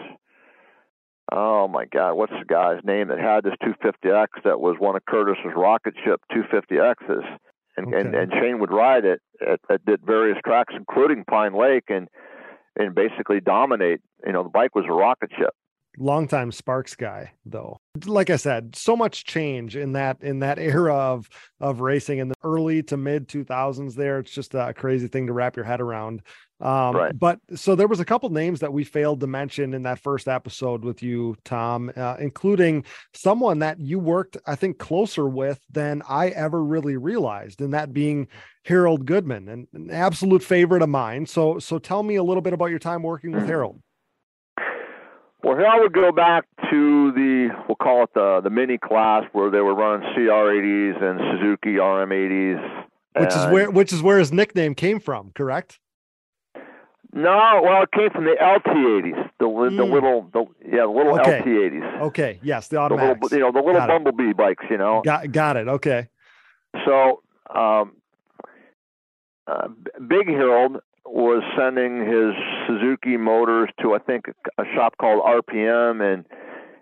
Oh my God, what's the guy's name that had this two fifty X that was one of Curtis's rocket ship two fifty X's? And, okay. and, and Shane would ride it at, at, at various tracks, including Pine Lake, and and basically dominate. You know, the bike was a rocket ship. Longtime Sparks guy, though. Like I said, so much change in that in that era of of racing in the early to mid two thousands. There, it's just a crazy thing to wrap your head around. Um, right. But so there was a couple names that we failed to mention in that first episode with you, Tom, uh, including someone that you worked, I think, closer with than I ever really realized, and that being Harold Goodman, and an absolute favorite of mine. So, so tell me a little bit about your time working with Harold. Well, here I would go back to the, we'll call it the the mini class, where they were running C R eighties and Suzuki R M eighties, which is where which is where his nickname came from, correct? No, well, it came from the L T eighties, the mm. the little, the, yeah, the little okay. L T eighties. Okay, yes, the automatics. The little, you know, the little got bumblebee it. bikes, you know. Got got it. Okay. So, um, uh, Big Harold was sending his Suzuki motors to, I think, a shop called R P M, and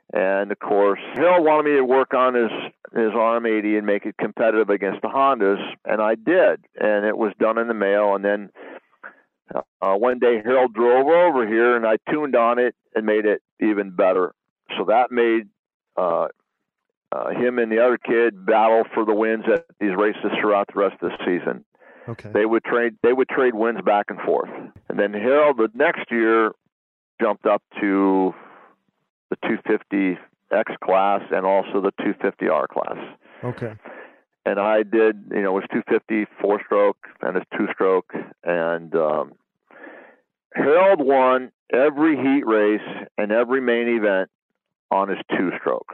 And of course, Harold wanted me to work on his his R M eighty and make it competitive against the Hondas, and I did. And it was done in the mail. And then uh, one day, Harold drove over here, and I tuned on it and made it even better. So that made uh, uh, him and the other kid battle for the wins at these races throughout the rest of the season. Okay. They would trade. They would trade wins back and forth. And then Harold, the next year, jumped up to the two fifty X class and also the two fifty R class. Okay. And I did, you know, it was two fifty four stroke and a two stroke. And um, Harold won every heat race and every main event on his two stroke.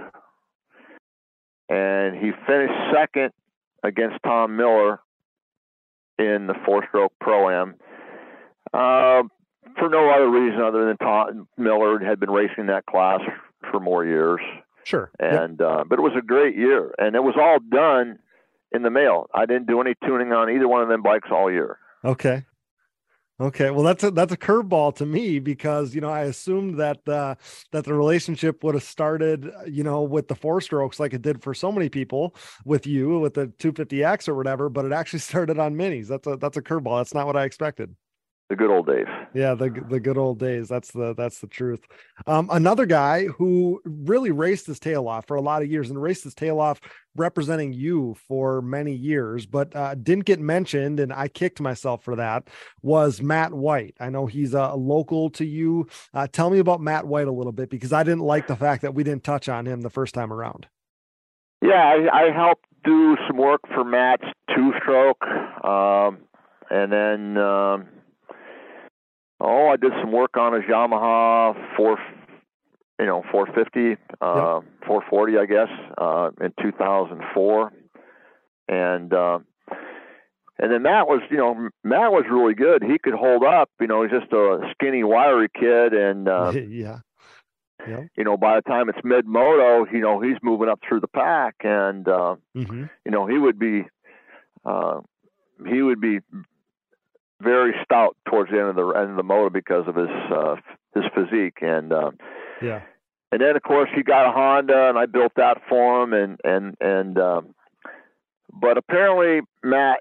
And he finished second against Tom Miller in the four stroke Pro-Am. Uh, for no other reason other than Tom Miller had been racing that class for more years. Sure. And, yep. uh, but it was a great year, and it was all done in the mail. I didn't do any tuning on either one of them bikes all year. Okay. Okay. Well, that's a, that's a curveball to me because, you know, I assumed that, uh, that the relationship would have started, you know, with the four strokes like it did for so many people with you with the two fifty X or whatever, but it actually started on minis. That's a, that's a curveball. That's not what I expected. The good old days. Yeah, the the good old days. That's the that's the truth. Um, another guy who really raced his tail off for a lot of years and raced his tail off representing you for many years, but uh, didn't get mentioned, and I kicked myself for that, was Matt White. I know he's a, a local to you. Uh, tell me about Matt White a little bit, because I didn't like the fact that we didn't touch on him the first time around. Yeah, I, I helped do some work for Matt's two-stroke, um, and then... Um, Oh, I did some work on his Yamaha four, you know, four fifty, uh, yep. four forty, I guess, uh, in two thousand four, and uh, and then Matt was, you know, Matt was really good. He could hold up. You know, he's just a skinny, wiry kid, and uh, yeah, yeah. You know, by the time it's mid moto, you know, he's moving up through the pack, and uh, mm-hmm. you know, he would be, uh, he would be. very stout towards the end of the end of the motor because of his uh, his physique, and uh, yeah, and then of course he got a Honda, and I built that for him, and and and um, but apparently Matt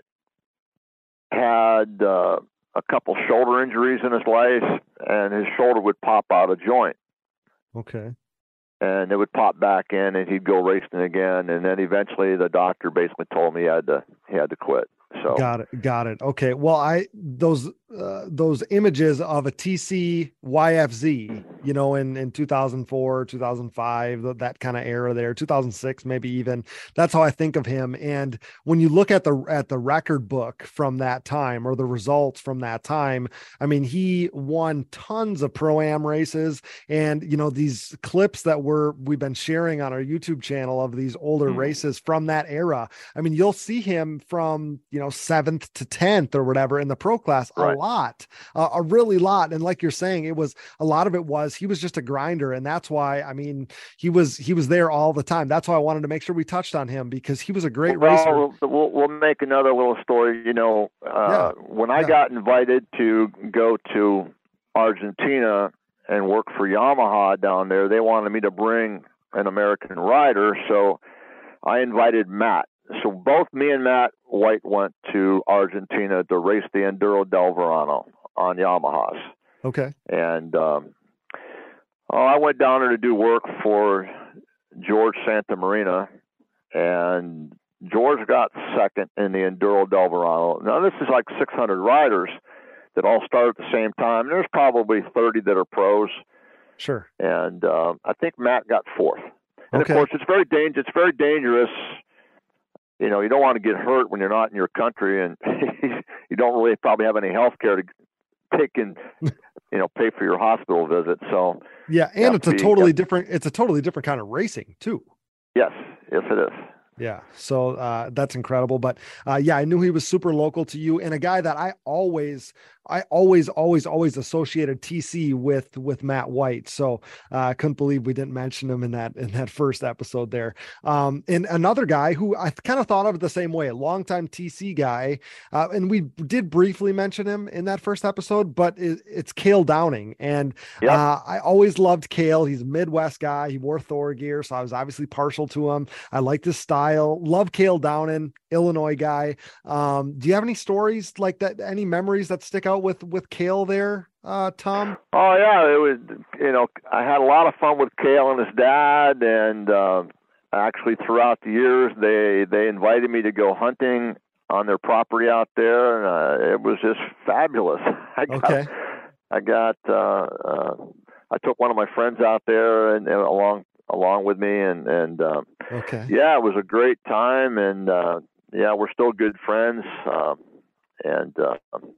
had uh, a couple shoulder injuries in his life, and his shoulder would pop out of joint. Okay. And it would pop back in, and he'd go racing again, and then eventually the doctor basically told me he had to he had to quit. So got it, got it. Okay, well, I those uh, those images of a T C Y F Z, you know, in in two thousand four, two thousand five, that kind of era there, two thousand six, maybe even. That's how I think of him. And when you look at the at the record book from that time or the results from that time, I mean, he won tons of Pro-Am races, and you know, these clips that we're we've been sharing on our YouTube channel of these older mm. races from that era. I mean, you'll see him from, you know, seventh to tenth or whatever in the pro class, right. a lot, uh, a really lot. And like you're saying, it was, a lot of it was, he was just a grinder. And that's why, I mean, he was, he was there all the time. That's why I wanted to make sure we touched on him, because he was a great well, racer. We'll, we'll, we'll make another little story. You know, uh, yeah. when I yeah. got invited to go to Argentina and work for Yamaha down there, they wanted me to bring an American rider. So I invited Matt. So both me and Matt White went to Argentina to race the Enduro del Verano on Yamahas. Okay. And um, oh, I went down there to do work for George Santamarina, and George got second in the Enduro del Verano. Now, this is like six hundred riders that all start at the same time. There's probably thirty that are pros. Sure. And uh, I think Matt got fourth. And, okay. of course, it's very dangerous. It's very dangerous. You know, you don't want to get hurt when you're not in your country, and you don't really probably have any health care to take and, you know, pay for your hospital visit. So yeah, and it's a be, totally yeah. different. It's a totally different kind of racing too. Yes, yes, it is. Yeah. So uh, that's incredible. But uh, yeah, I knew he was super local to you, and a guy that I always, I always, always, always associated T C with with Matt White. So uh, I couldn't believe we didn't mention him in that in that first episode there. Um, and another guy who I kind of thought of it the same way, a longtime T C guy, uh, and we did briefly mention him in that first episode, but it, it's Cale Downing, and Yep. uh, I always loved Cale. He's a Midwest guy. He wore Thor gear, so I was obviously partial to him. I liked his style. Love Cale Downing, Illinois guy. Um, do you have any stories like that? Any memories that stick out with with Cale there, uh, Tom? Oh yeah, it was. You know, I had a lot of fun with Cale and his dad, and uh, actually throughout the years, they they invited me to go hunting on their property out there, and uh, it was just fabulous. I got, Okay. I got. Uh, uh, I took one of my friends out there and, and along. along with me, and and um, Okay. yeah, it was a great time, and uh, yeah, we're still good friends, um, and uh,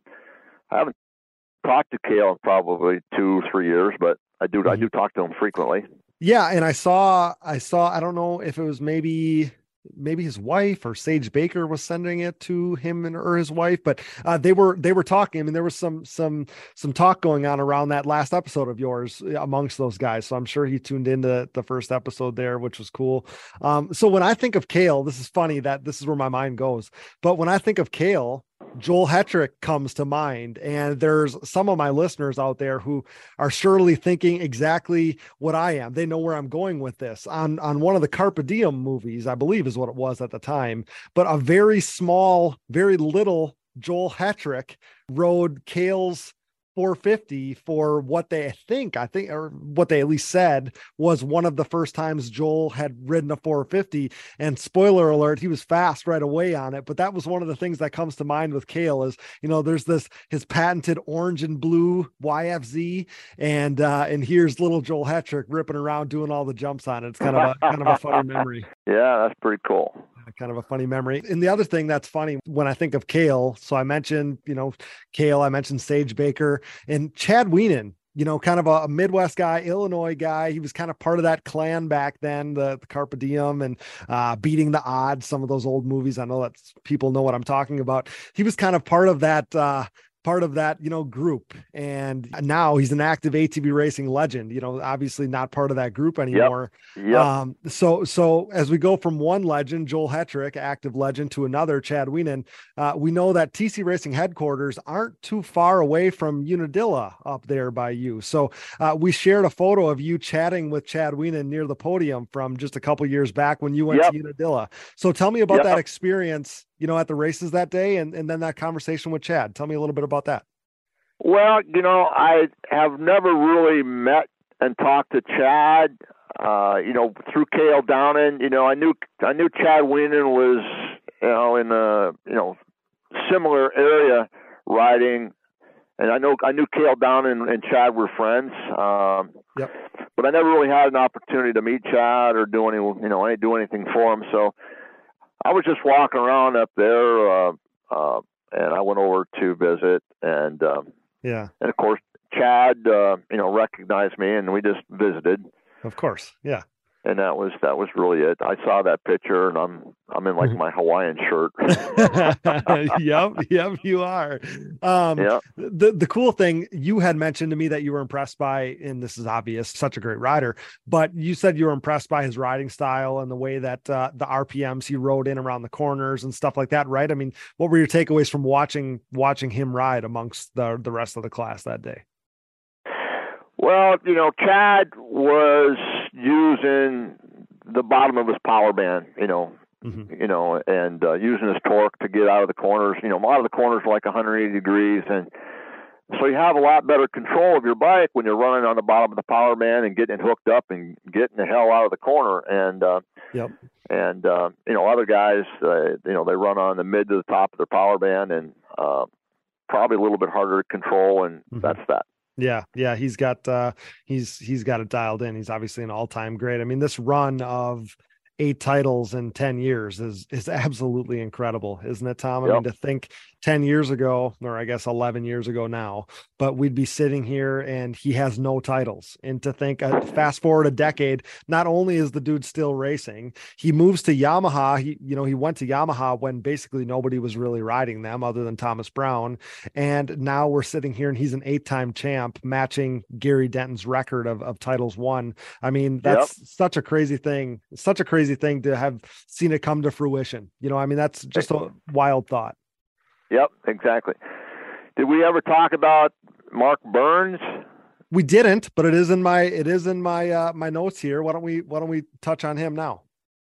I haven't talked to Cale in probably two three years, but I do I do talk to him frequently. Yeah, and I saw I saw I don't know if it was maybe maybe his wife or Sage Baker was sending it to him and or his wife, but uh, they were they were talking. I mean, there was some some some talk going on around that last episode of yours amongst those guys. So I'm sure he tuned into the first episode there, which was cool. Um, so when I think of Cale, this is funny that this is where my mind goes. But when I think of Cale, Joel Hetrick comes to mind, and there's some of my listeners out there who are surely thinking exactly what I am. They know where I'm going with this. On on one of the Carpe Diem movies, I believe is what it was at the time, but a very small, very little Joel Hetrick rode Cale's four fifty for what they think, I think, or what they at least said was one of the first times Joel had ridden a four fifty. And spoiler alert, he was fast right away on it. But that was one of the things that comes to mind with Cale is, you know, there's this, his patented orange and blue Y F Z. And, uh, and here's little Joel Hetrick ripping around doing all the jumps on it. It's kind of a, kind of a funny memory. Yeah, that's pretty cool. Kind of a funny memory. And the other thing that's funny when I think of Cale, so I mentioned, you know, Cale, I mentioned Sage Baker and Chad Wienen, you know, kind of a, a Midwest guy, Illinois guy. He was kind of part of that clan back then, the, the Carpe Diem and uh, Beating the Odds, some of those old movies. I know that people know what I'm talking about. He was kind of part of that, uh, part of that, you know, group. And now he's an active A T V racing legend, you know, obviously not part of that group anymore. Yep. Yep. Um, so, so as we go from one legend, Joel Hetrick, active legend, to another, Chad Wienen, uh, we know that T C Racing headquarters aren't too far away from Unadilla up there by you. So uh, we shared a photo of you chatting with Chad Wienen near the podium from just a couple years back when you went Yep. to Unadilla. So tell me about Yep. that experience, you know, at the races that day, and, and then that conversation with Chad. Tell me a little bit about that. Well, you know, I have never really met and talked to Chad. Uh, you know, through Cale Downing, you know, I knew I knew Chad Wienen was, you know, in a you know similar area riding, and I know I knew Cale Downing and Chad were friends. Um, Yep. But I never really had an opportunity to meet Chad or do any you know any do anything for him. So I was just walking around up there, uh, uh, and I went over to visit, and um, Yeah, and of course Chad, uh, you know, recognized me, and we just visited, of course. Yeah. and that was that was really it. I saw that picture, and I'm I'm in like my Hawaiian shirt. yep. Yep. You are. Um, Yeah. the, the cool thing you had mentioned to me that you were impressed by, and this is obvious, such a great rider, but you said you were impressed by his riding style and the way that uh, the R P Ms he rode in around the corners and stuff like that. Right. I mean, what were your takeaways from watching, watching him ride amongst the, the rest of the class that day? Well, you know, Chad was using the bottom of his power band, you know, Mm-hmm. you know, and uh, using his torque to get out of the corners. You know, a lot of the corners are like one hundred eighty degrees, and so you have a lot better control of your bike when you're running on the bottom of the power band and getting it hooked up and getting the hell out of the corner. And uh, Yep. and uh, you know, other guys, uh, you know, they run on the mid to the top of their power band, and uh, probably a little bit harder to control, and Mhm. that's that. Yeah. Yeah. He's got, uh, he's, he's got it dialed in. He's obviously an all-time great. I mean, this run of eight titles in ten years is, is absolutely incredible, isn't it, Tom? I Yep. mean, to think, ten years ago, or I guess eleven years ago now, but we'd be sitting here and he has no titles. And to think, uh, fast forward a decade, not only is the dude still racing, he moves to Yamaha. He, you know, he went to Yamaha when basically nobody was really riding them other than Thomas Brown. And now we're sitting here and he's an eight-time champ, matching Gary Denton's record of, of titles won. I mean, that's yep. such a crazy thing, such a crazy thing to have seen it come to fruition. You know, I mean, that's just a wild thought. Yep, exactly. Did we ever talk about Mark Burns? We didn't, but it is in my it is in my uh, my notes here. Why don't we why don't we touch on him now?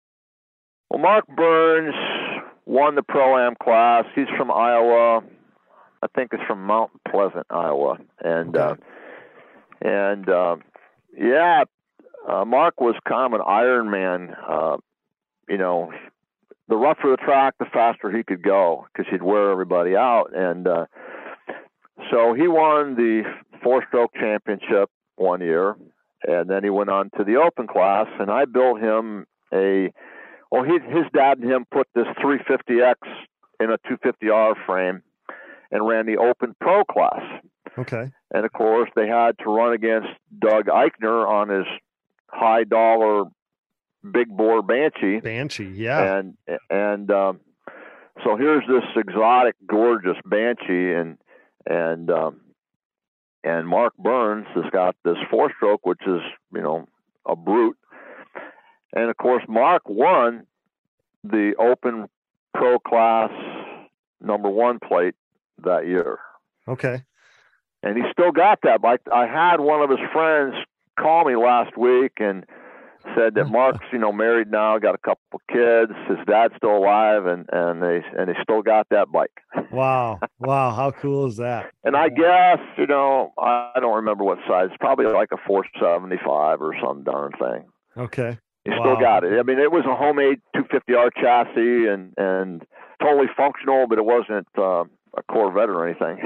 Well, Mark Burns won the Pro-Am class. He's from Iowa. I think it's from Mount Pleasant, Iowa, and okay. uh, and uh, yeah, uh, Mark was kind of an Iron Man. Uh, you know. The rougher the track, the faster he could go because he'd wear everybody out. And uh, so he won the four-stroke championship one year, and then he went on to the open class, and I built him a – well, he, his dad and him put this three fifty X in a two fifty R frame and ran the open pro class. Okay. And, of course, they had to run against Doug Eichner on his high-dollar – big bore Banshee. Banshee, yeah. And and um, so here's this exotic, gorgeous Banshee, and and um, and Mark Burns has got this four stroke, which is you know a brute. And of course, Mark won the Open Pro Class number one plate that year. Okay. And he still got that. But I, I had one of his friends call me last week and said that Mark's, you know, married now, got a couple of kids, his dad's still alive, and and they and they still got that bike. Wow, wow, how cool is that? And I guess, you know, I don't remember what size. It's probably like a four seventy-five or some darn thing. Okay. He wow. still got it. I mean, it was a homemade two fifty R chassis and and totally functional, but it wasn't uh, a Corvette or anything.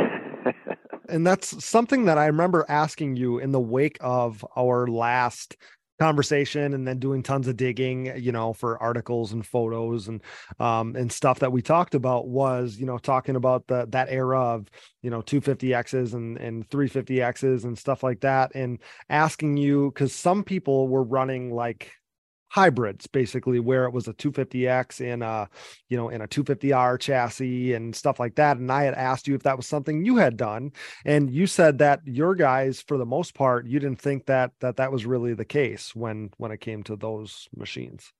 And that's something that I remember asking you in the wake of our last conversation and then doing tons of digging, you know, for articles and photos and, um, and stuff that we talked about was, you know, talking about the, that era of, you know, two fifty X's and, and three fifty X's and stuff like that. And asking you, cause some people were running like hybrids basically where it was a two fifty X in a, you know, in a two fifty R chassis and stuff like that. And I had asked you if that was something you had done. And you said that your guys, for the most part, you didn't think that, that that was really the case when, when it came to those machines.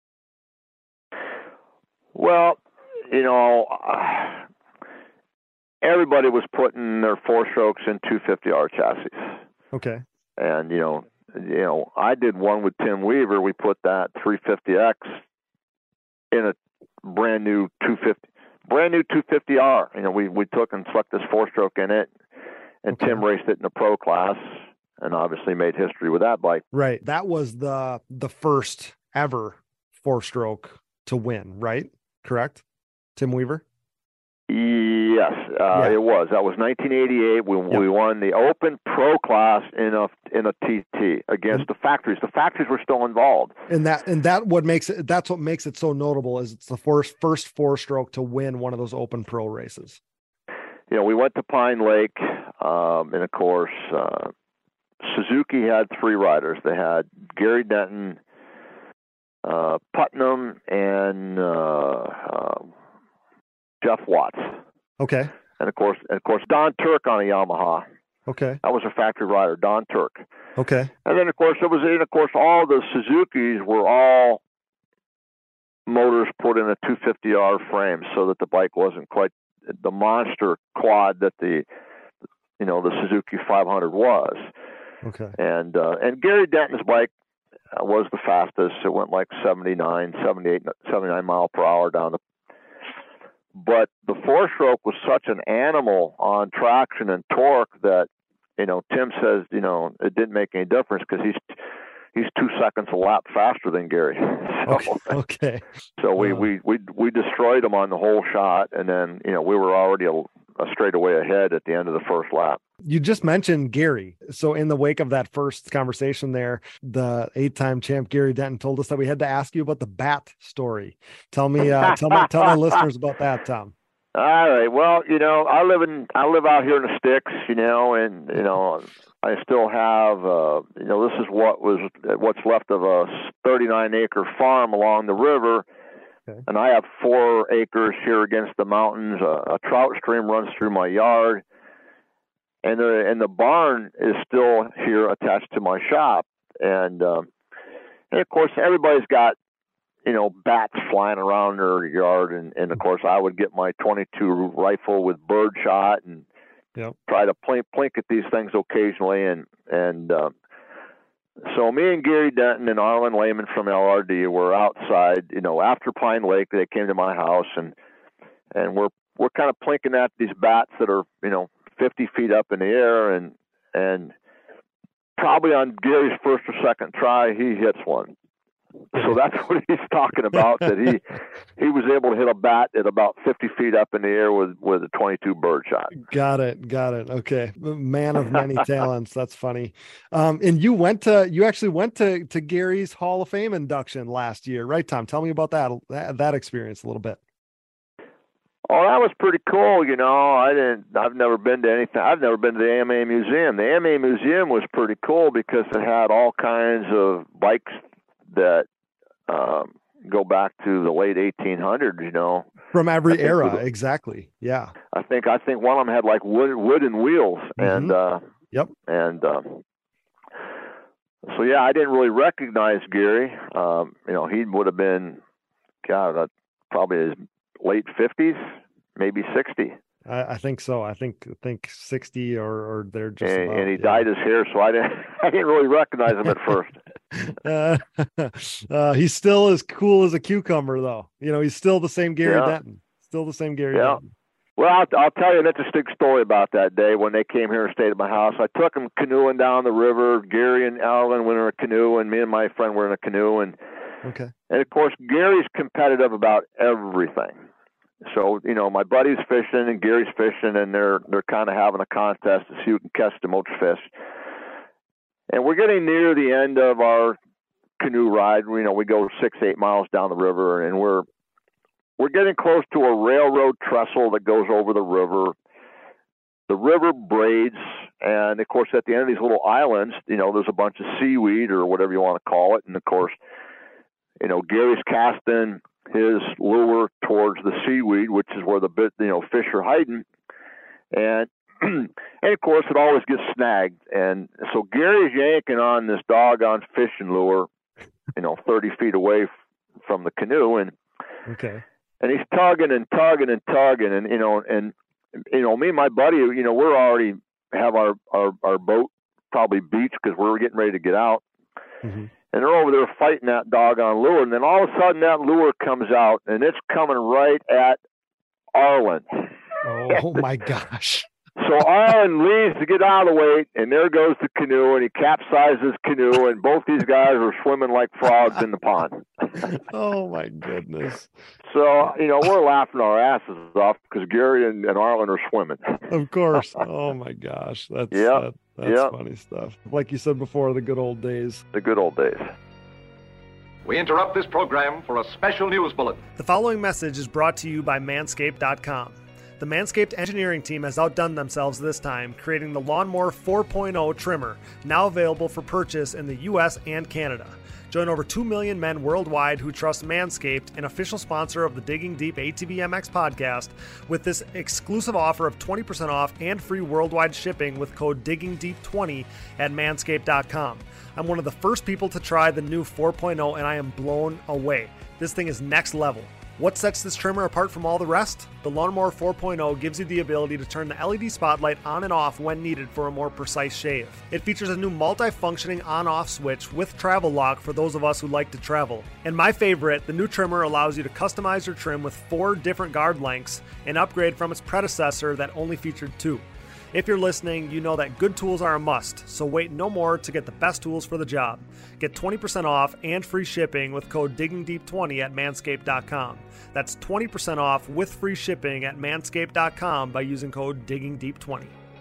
Well, you know, uh, everybody was putting their four strokes in two fifty R chassis. Okay. And, you know, You know, I did one with Tim Weaver. We put that three fifty X in a brand new two fifty, brand new two fifty R. You know, we, we took and stuck this four stroke in it, and okay. Tim raced it in the pro class, and obviously made history with that bike. Right. That was the the first ever four stroke to win, right? Correct? Tim Weaver? Yes, uh, yeah. It was. That was nineteen eighty-eight. We yep. we won the Open Pro Class in a in a T T against and, the factories. The factories were still involved. And that and that what makes it that's what makes it so notable is it's the first first four stroke to win one of those Open Pro races. You know, we went to Pine Lake, um, and of course, uh, Suzuki had three riders. They had Gary Denton, uh, Putnam, and uh, uh, Jeff Watts. Okay. And of course, and of course, Don Turk on a Yamaha. Okay. That was a factory rider, Don Turk. Okay. And then of course it was, and of course, all the Suzukis were all motors put in a two fifty R frame, so that the bike wasn't quite the monster quad that the, you know, the Suzuki five hundred was. Okay. And uh, and Gary Denton's bike was the fastest. It went like seventy-nine, seventy-eight, seventy-nine mile per hour down the. But the four stroke was such an animal on traction and torque that, you know, Tim says, you know, it didn't make any difference because he's he's two seconds a lap faster than Gary. So, okay. okay. So we, uh, we we we destroyed him on the whole shot, and then, you know, we were already a, a straightaway ahead at the end of the first lap. You just mentioned Gary. So in the wake of that first conversation there, the eight-time champ Gary Denton told us that we had to ask you about the bat story. Tell me, uh, tell me, tell my listeners about that, Tom. All right. Well, you know, I live in I live out here in the sticks, you know, and you know, I still have, uh, you know, this is what was what's left of a thirty-nine acre farm along the river, okay. And I have four acres here against the mountains. A, a trout stream runs through my yard, and the and the barn is still here attached to my shop, and um, and of course everybody's got, you know, bats flying around their yard. And, and of course, I would get my twenty-two rifle with bird shot and yep. try to plink, plink at these things occasionally. And, and uh, so me and Gary Denton and Arlen Lehman from L R D were outside, you know, after Pine Lake. They came to my house, and and we're we're kind of plinking at these bats that are, you know, fifty feet up in the air. And, and probably on Gary's first or second try, he hits one. So that's what he's talking about, that he he was able to hit a bat at about fifty feet up in the air with, with a twenty-two bird shot. Got it. Got it. Okay. Man of many talents. That's funny. Um, and you went to, you actually went to, to Gary's Hall of Fame induction last year, right, Tom? Tell me about that, that, that experience a little bit. Oh, that was pretty cool. You know, I didn't, I've never been to anything. I've never been to the A M A Museum. The A M A Museum was pretty cool because it had all kinds of bikes that um, go back to the late eighteen hundreds, you know, from every era. Was, exactly. Yeah. I think, I think one of them had like wood, wooden wheels mm-hmm. and, uh, yep. And, um, so yeah, I didn't really recognize Gary. Um, you know, he would have been, God, uh, probably his late fifties, maybe sixty. I, I think so. I think think sixty or, or they're just. And, about, and he yeah. dyed his hair, so I didn't I didn't really recognize him at first. uh, uh, he's still as cool as a cucumber, though. You know, he's still the same Gary yeah. Denton. Still the same Gary yeah. Denton. Well, I'll, I'll tell you an interesting story about that day when they came here and stayed at my house. I took them canoeing down the river. Gary and Alan went in a canoe, and me and my friend were in a canoe. And okay. And of course, Gary's competitive about everything. So, you know, my buddy's fishing and Gary's fishing, and they're they're kind of having a contest to see who can catch the most fish. And we're getting near the end of our canoe ride. You know, we go six, eight miles down the river, and we're we're getting close to a railroad trestle that goes over the river. The river braids, and of course, at the end of these little islands, you know, there's a bunch of seaweed or whatever you want to call it. And of course, you know, Gary's casting his lure towards the seaweed, which is where the bit, you know, fish are hiding. And, and of course, it always gets snagged. And so Gary's yanking on this doggone fishing lure, you know, thirty feet away f- from the canoe. And, okay. And he's tugging and tugging and tugging. And, you know, and, you know, me and my buddy, you know, we're already have our, our, our boat probably beached because we're getting ready to get out. Mm-hmm. And they're over there fighting that doggone lure. And then all of a sudden that lure comes out, and it's coming right at Arlen. Oh, my gosh. So Arlen leaves to get out of the way, and there goes the canoe, and he capsizes his canoe, and both these guys are swimming like frogs in the pond. Oh, my goodness. So, you know, we're laughing our asses off because Gary and, and Arlen are swimming. Of course. Oh, my gosh. That's, yep. that, that's yep. funny stuff. Like you said before, the good old days. The good old days. We interrupt this program for a special news bulletin. The following message is brought to you by Manscaped dot com. The Manscaped engineering team has outdone themselves this time, creating the Lawnmower four point oh trimmer, now available for purchase in the U S and Canada. Join over two million men worldwide who trust Manscaped, an official sponsor of the Digging Deep A T V M X podcast, with this exclusive offer of twenty percent off and free worldwide shipping with code digging deep twenty at manscaped dot com. I'm one of the first people to try the new four point oh, and I am blown away. This thing is next level. What sets this trimmer apart from all the rest? The Lawnmower four point oh gives you the ability to turn the L E D spotlight on and off when needed for a more precise shave. It features a new multi-functioning on-off switch with travel lock for those of us who like to travel. And my favorite, the new trimmer allows you to customize your trim with four different guard lengths, an upgrade from its predecessor that only featured two. If you're listening, you know that good tools are a must, so wait no more to get the best tools for the job. Get twenty percent off and free shipping with code digging deep twenty at manscaped dot com. That's twenty percent off with free shipping at manscaped dot com by using code digging deep twenty.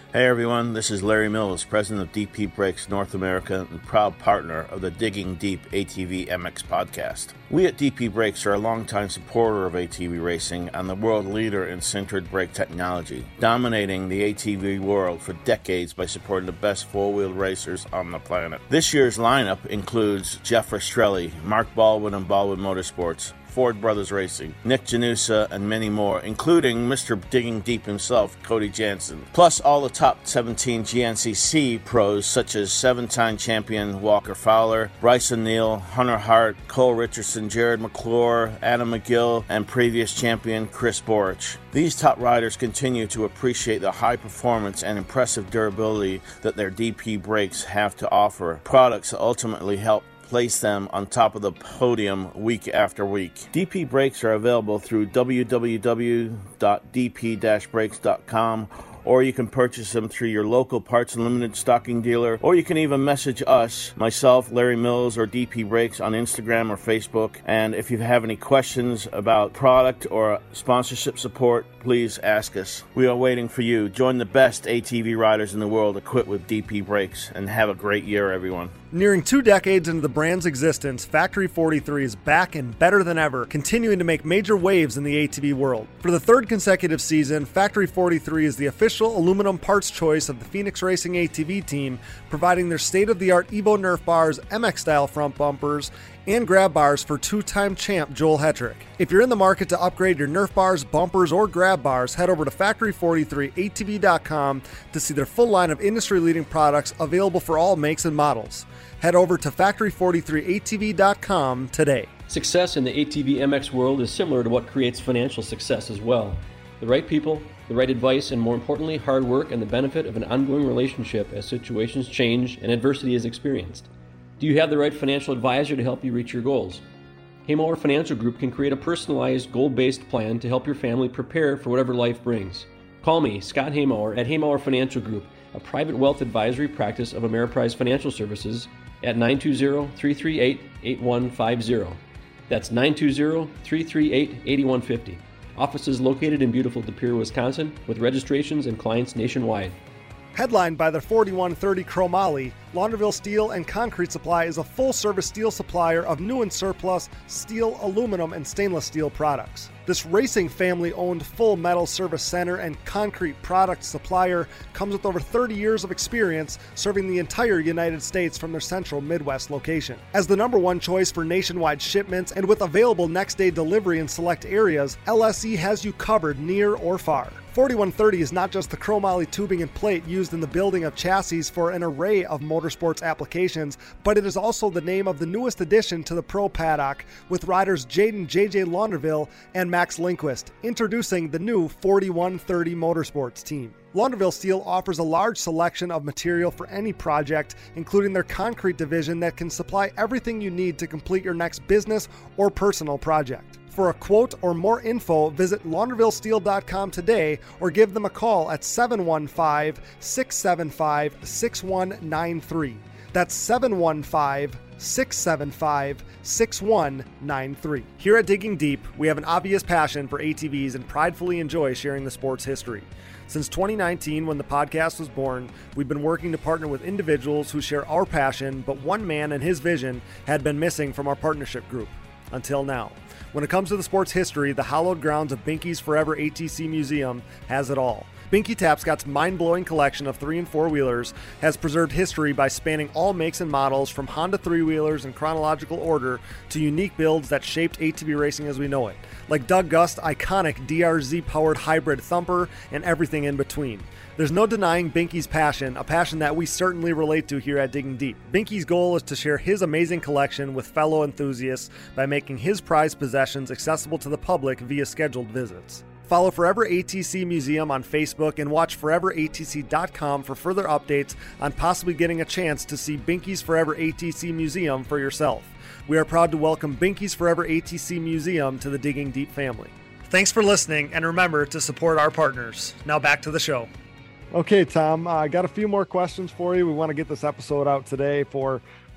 Hey everyone, this is Larry Mills, president of D P Brakes North America and proud partner of the Digging Deep A T V M X podcast. We at D P Brakes are a longtime supporter of A T V racing and the world leader in sintered brake technology, dominating the A T V world for decades by supporting the best four-wheel racers on the planet. This year's lineup includes Jeff Rastrelli, Mark Baldwin and Baldwin Motorsports, Ford Brothers Racing, Nick Janusa, and many more, including Mister Digging Deep himself, Cody Jansen. Plus all the top seventeen G N C C pros such as seven-time champion Walker Fowler, Bryson Neal, Hunter Hart, Cole Richardson, Jared McClure, Adam McGill, and previous champion Chris Borich. These top riders continue to appreciate the high performance and impressive durability that their D P brakes have to offer, products that ultimately help place them on top of the podium week after week. D P brakes are available through w w w dot d p dash brakes dot com, or you can purchase them through your local Parts Unlimited stocking dealer, or you can even message us, myself, Larry Mills, or D P Brakes on Instagram or Facebook. And if you have any questions about product or sponsorship support, please ask us. We are waiting for you. Join the best A T V riders in the world equipped with D P Brakes, and have a great year, everyone. Nearing two decades into the brand's existence, Factory forty-three is back and better than ever, continuing to make major waves in the A T V world. For the third consecutive season, Factory forty-three is the official aluminum parts choice of the Phoenix Racing A T V team, providing their state-of-the-art Evo Nerf bars, M X-style front bumpers, and grab bars for two-time champ Joel Hetrick. If you're in the market to upgrade your Nerf bars, bumpers, or grab bars, head over to factory forty-three A T V dot com to see their full line of industry-leading products available for all makes and models. Head over to factory forty-three A T V dot com today. Success in the A T V M X world is similar to what creates financial success as well. The right people, the right advice, and more importantly, hard work and the benefit of an ongoing relationship as situations change and adversity is experienced. Do you have the right financial advisor to help you reach your goals? Haymauer Financial Group can create a personalized, goal-based plan to help your family prepare for whatever life brings. Call me, Scott Haymauer, at Haymauer Financial Group, a private wealth advisory practice of Ameriprise Financial Services, at nine two zero, three three eight, eight one five zero. That's nine two zero, three three eight, eight one five zero. Offices located in beautiful De Pere, Wisconsin, with registrations and clients nationwide. Headlined by their forty-one thirty Chromoly, Launderville Steel and Concrete Supply is a full-service steel supplier of new and surplus steel, aluminum, and stainless steel products. This racing family-owned full metal service center and concrete product supplier comes with over thirty years of experience serving the entire United States from their central Midwest location. As the number one choice for nationwide shipments and with available next-day delivery in select areas, L S E has you covered near or far. forty-one thirty is not just the chromoly tubing and plate used in the building of chassis for an array of motorsports applications, but it is also the name of the newest addition to the Pro Paddock, with riders Jaden J J Launderville and Max Lindquist, introducing the new forty-one thirty Motorsports team. Launderville Steel offers a large selection of material for any project, including their concrete division that can supply everything you need to complete your next business or personal project. For a quote or more info, visit launderville steel dot com today or give them a call at seven one five, six seven five, six one nine three. That's seven one five, six seven five, six one nine three. Here at Digging Deep, we have an obvious passion for A T Vs and pridefully enjoy sharing the sport's history. Since twenty nineteen, when the podcast was born, we've been working to partner with individuals who share our passion, but one man and his vision had been missing from our partnership group. Until now. When it comes to the sport's history, the hallowed grounds of Binky's Forever A T C Museum has it all. Binky Tapscott's mind-blowing collection of three and four-wheelers has preserved history by spanning all makes and models, from Honda three-wheelers in chronological order to unique builds that shaped A T V racing as we know it, like Doug Gust's iconic D R Z-powered hybrid thumper and everything in between. There's no denying Binky's passion, a passion that we certainly relate to here at Digging Deep. Binky's goal is to share his amazing collection with fellow enthusiasts by making his prized possessions accessible to the public via scheduled visits. Follow Forever A T C Museum on Facebook and watch forever A T C dot com for further updates on possibly getting a chance to see Binky's Forever A T C Museum for yourself. We are proud to welcome Binky's Forever A T C Museum to the Digging Deep family. Thanks for listening, and remember to support our partners. Now back to the show. Okay, Tom, I uh, got a few more questions for you. We want to get this episode out today for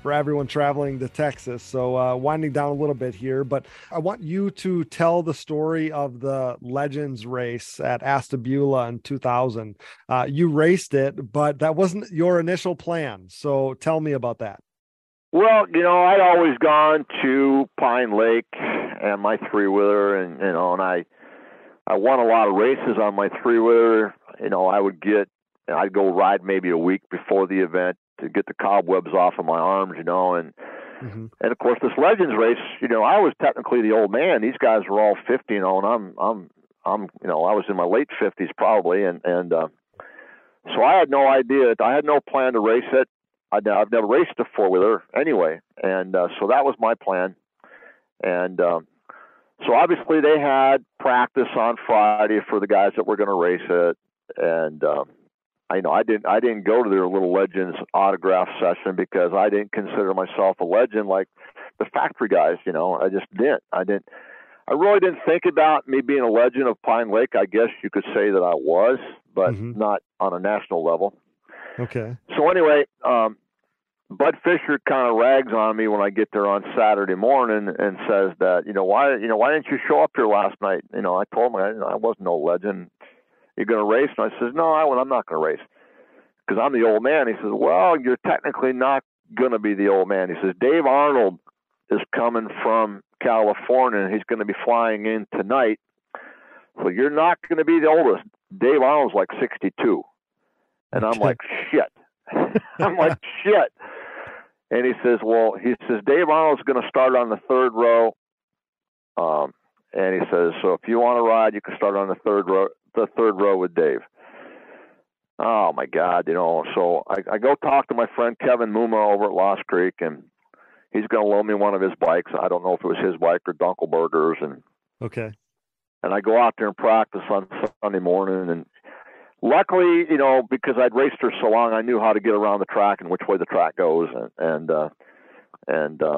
for everyone traveling to Texas. So uh, winding down a little bit here, but I want you to tell the story of the Legends race at Ashtabula in two thousand. Uh, you raced it, but that wasn't your initial plan. So tell me about that. Well, you know, I'd always gone to Pine Lake and my three-wheeler, and, you know, and I, I won a lot of races on my three-wheeler. You know, I would get, I'd go ride maybe a week before the event to get the cobwebs off of my arms, you know, and, mm-hmm. and of course this Legends race, you know, I was technically the old man. These guys were all fifty, you know, and I'm, I'm, I'm, you know, I was in my late fifties probably. And, and, uh, so I had no idea. I had no plan to race it. I'd, I've never raced a four-wheeler anyway. And uh, so that was my plan. And um, so obviously they had practice on Friday for the guys that were going to race it. And um, I know I didn't I didn't go to their little Legends autograph session because I didn't consider myself a legend like the factory guys. You know, I just didn't. I didn't. I really didn't think about me being a legend of Pine Lake. I guess you could say that I was, but mm-hmm. not on a national level. Okay. So anyway, um, Bud Fisher kind of rags on me when I get there on Saturday morning and says that, you know, why, you know, why didn't you show up here last night? You know, I told him I, I wasn't no legend. You're going to race? And I says, no, I, I'm not going to race because I'm the old man. He says, well, you're technically not going to be the old man. He says, Dave Arnold is coming from California and he's going to be flying in tonight. So you're not going to be the oldest. Dave Arnold's like sixty-two. And I'm like, shit. I'm like, shit. And he says, well, he says, Dave Arnold's going to start on the third row. Um, and he says, so if you want to ride, you can start on the third row, the third row with Dave. Oh my God. You know, so I, I go talk to my friend Kevin Muma over at Lost Creek, and he's going to loan me one of his bikes. I don't know if it was his bike or Dunkelberger's. And okay. And I go out there and practice on Sunday morning. And luckily, you know, because I'd raced her so long, I knew how to get around the track and which way the track goes. And, and, uh, and, uh,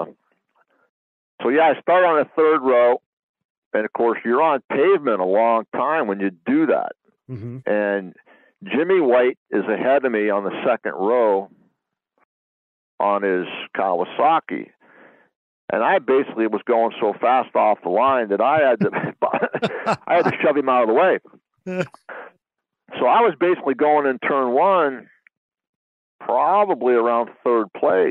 so yeah, I start on the third row. And of course, you're on pavement a long time when you do that. Mm-hmm. And Jimmy White is ahead of me on the second row on his Kawasaki. And I basically was going so fast off the line that I had to, I had to shove him out of the way. So I was basically going in turn one, probably around third place.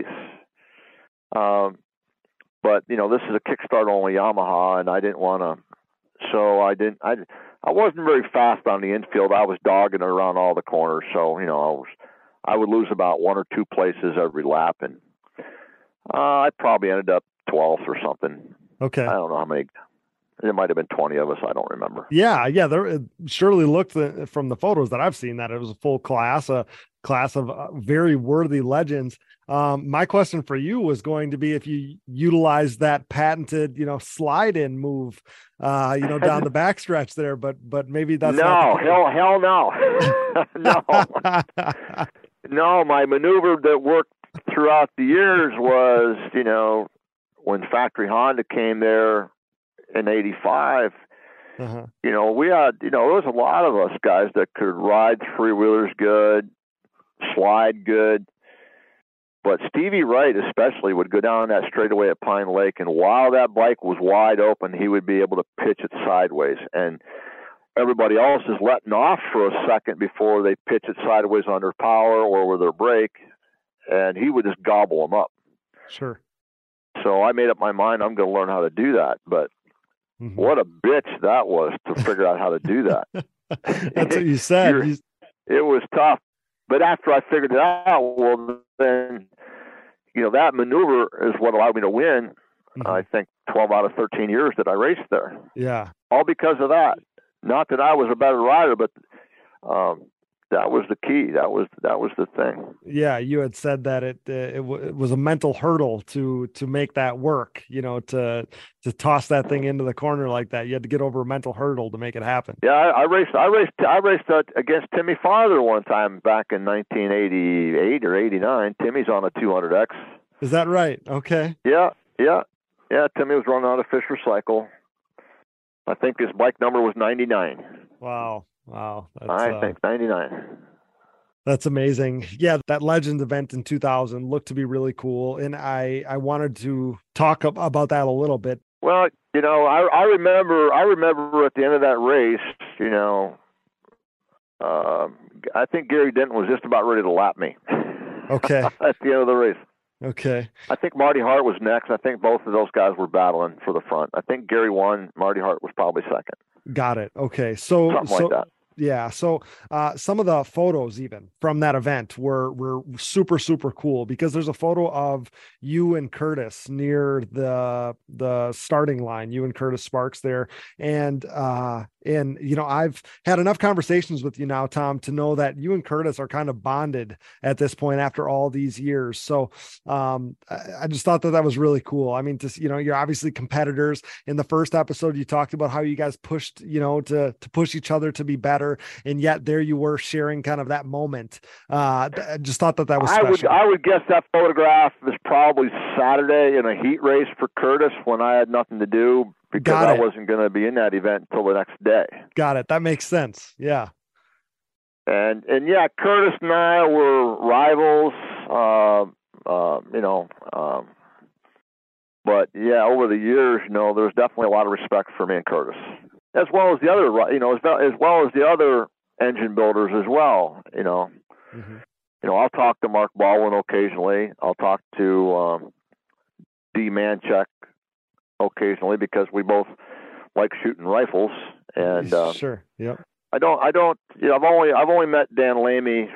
Um, but you know, this is a kickstart only Yamaha, and I didn't want to. So I didn't. I I wasn't very fast on the infield. I was dogging it around all the corners. So you know, I was. I would lose about one or two places every lap, and uh, I probably ended up twelfth or something. Okay. I don't know how many. There might have been twenty of us. I don't remember. Yeah, yeah. There it surely looked the, from the photos that I've seen that it was a full class, a class of uh, very worthy legends. Um, my question for you was going to be if you utilize that patented, you know, slide-in move, uh, you know, down the backstretch there. But but maybe that's no, not hell, hell no, no, no. My maneuver that worked throughout the years was, you know, when Factory Honda came there in eighty-five, uh-huh. you know, we had, you know, there was a lot of us guys that could ride three-wheelers good, slide good. But Stevie Wright especially would go down that straightaway at Pine Lake, and while that bike was wide open, he would be able to pitch it sideways. And everybody else is letting off for a second before they pitch it sideways under power or with their brake, and he would just gobble them up. Sure. So I made up my mind I'm going to learn how to do that. But mm-hmm. what a bitch that was to figure out how to do that. That's what you said. You... It was tough. But after I figured it out, well, then, you know, that maneuver is what allowed me to win, mm-hmm. I think, twelve out of thirteen years that I raced there. Yeah. All because of that. Not that I was a better rider, but um, that was the key. That was that was the thing. Yeah, you had said that it uh, it, w- it was a mental hurdle to to make that work. You know, to to toss that thing into the corner like that. You had to get over a mental hurdle to make it happen. Yeah, I, I raced. I raced. I raced uh, against Timmy Farther one time back in nineteen eighty-eight or eighty-nine. Timmy's on a two hundred X. Is that right? Okay. Yeah, yeah, yeah. Timmy was running on a Fisher cycle. I think his bike number was ninety-nine. Wow. Wow. That's, I uh, think ninety-nine. That's amazing. Yeah, that Legends event in two thousand looked to be really cool, and I I wanted to talk ab- about that a little bit. Well, you know, I I remember I remember at the end of that race, you know, uh, I think Gary Denton was just about ready to lap me. Okay. At the end of the race. Okay. I think Marty Hart was next. I think both of those guys were battling for the front. I think Gary won. Marty Hart was probably second. Got it. Okay. So something so, like that. Yeah. So uh, some of the photos even from that event were were super, super cool, because there's a photo of you and Curtis near the the starting line, you and Curtis Sparks there. And uh, and you know, I've had enough conversations with you now, Tom, to know that you and Curtis are kind of bonded at this point after all these years. So um, I, I just thought that that was really cool. I mean, just, you know, you're obviously competitors. In the first episode, you talked about how you guys pushed, you know, to to push each other to be better. And yet there you were sharing kind of that moment. Uh, I just thought that that was special. I would, I would guess that photograph was probably Saturday in a heat race for Curtis when I had nothing to do, because I wasn't going to be in that event until the next day. Got it. That makes sense. Yeah. And, and yeah, Curtis and I were rivals, uh, uh, you know, um, but yeah, over the years, you know, there's definitely a lot of respect for me and Curtis, as well as the other, you know, as well as, well as the other engine builders as well. You know, mm-hmm. you know, I'll talk to Mark Baldwin occasionally. I'll talk to um, D. Manchek occasionally, because we both like shooting rifles. And uh, sure, yep. I don't, I don't, you know, I've only, I've only met Dan Lamy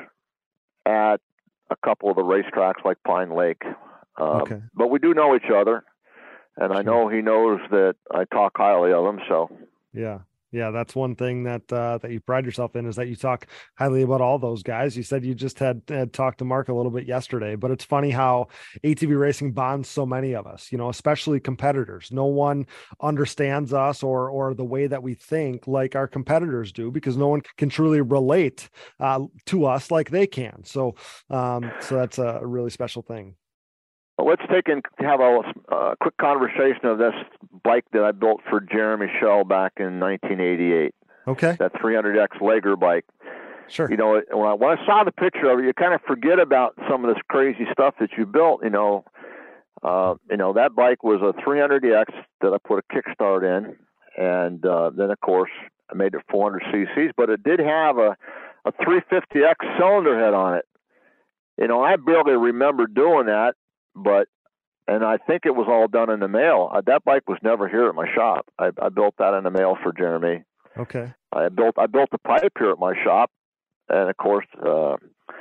at a couple of the racetracks like Pine Lake, um, okay. but we do know each other, and sure. I know he knows that I talk highly of him. So. Yeah. Yeah. That's one thing that, uh, that you pride yourself in, is that you talk highly about all those guys. You said you just had, had talked to Mark a little bit yesterday, but it's funny how A T V racing bonds so many of us, you know, especially competitors. No one understands us or, or the way that we think like our competitors do, because no one can truly relate uh, to us like they can. So, um, so that's a really special thing. Let's take and have a uh, quick conversation of this bike that I built for Jeremy Schell back in nineteen eighty-eight. Okay. That three hundred X Lager bike. Sure. You know, when I, when I saw the picture of it, you kind of forget about some of this crazy stuff that you built. You know, uh, you know that bike was a three hundred X that I put a kickstart in, and uh, then of course I made it four hundred C Cs, but it did have a a three fifty X cylinder head on it. You know, I barely remember doing that. But, and I think it was all done in the mail. Uh, that bike was never here at my shop. I, I built that in the mail for Jeremy. Okay. I built, I built a pipe here at my shop. And of course, uh,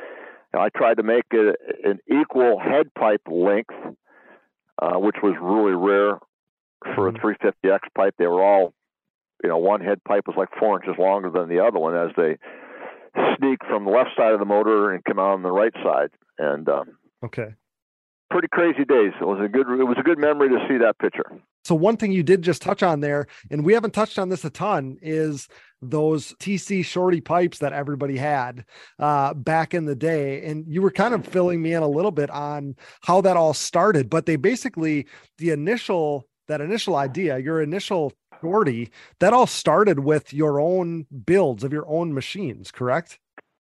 I tried to make it an equal head pipe length, uh, which was really rare for mm-hmm. a three fifty X pipe. They were all, you know, one head pipe was like four inches longer than the other one as they sneak from the left side of the motor and come out on the right side. And, um, okay. Pretty crazy days. It was a good, it was a good memory to see that picture. So one thing you did just touch on there, and we haven't touched on this a ton, is those T C shorty pipes that everybody had uh, back in the day. And you were kind of filling me in a little bit on how that all started, but they basically, the initial, that initial idea, your initial shorty, that all started with your own builds of your own machines, correct?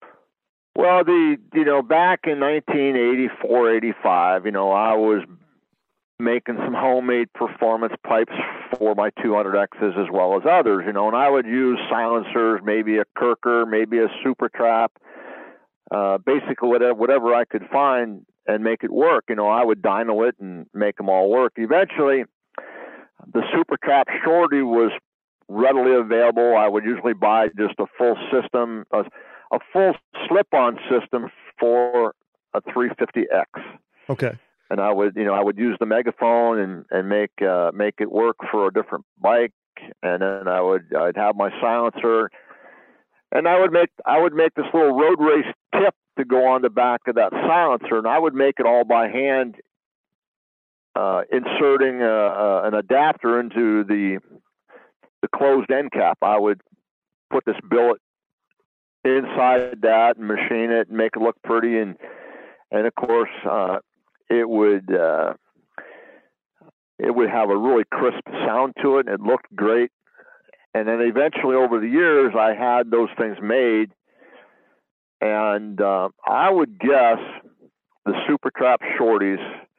Well, the, you know, back in nineteen eighty-four, eighty-five, you know, I was making some homemade performance pipes for my two hundred X's as well as others, you know, and I would use silencers, maybe a Kirker, maybe a Super Trap, uh, basically whatever, whatever I could find and make it work. You know, I would dyno it and make them all work. Eventually, the Super Trap shorty was readily available. I would usually buy just a full system, a, a full slip-on system for a three fifty X. Okay. And I would, you know, I would use the megaphone and, and make, uh, make it work for a different bike. And then I would, I'd have my silencer, and I would make, I would make this little road race tip to go on the back of that silencer. And I would make it all by hand, uh, inserting, uh, uh, an adapter into the, the closed end cap. I would put this billet inside that and machine it and make it look pretty. And, and of course, uh, it would, uh, it would have a really crisp sound to it. It looked great. And then eventually over the years, I had those things made and uh, I would guess the Super Trap shorties,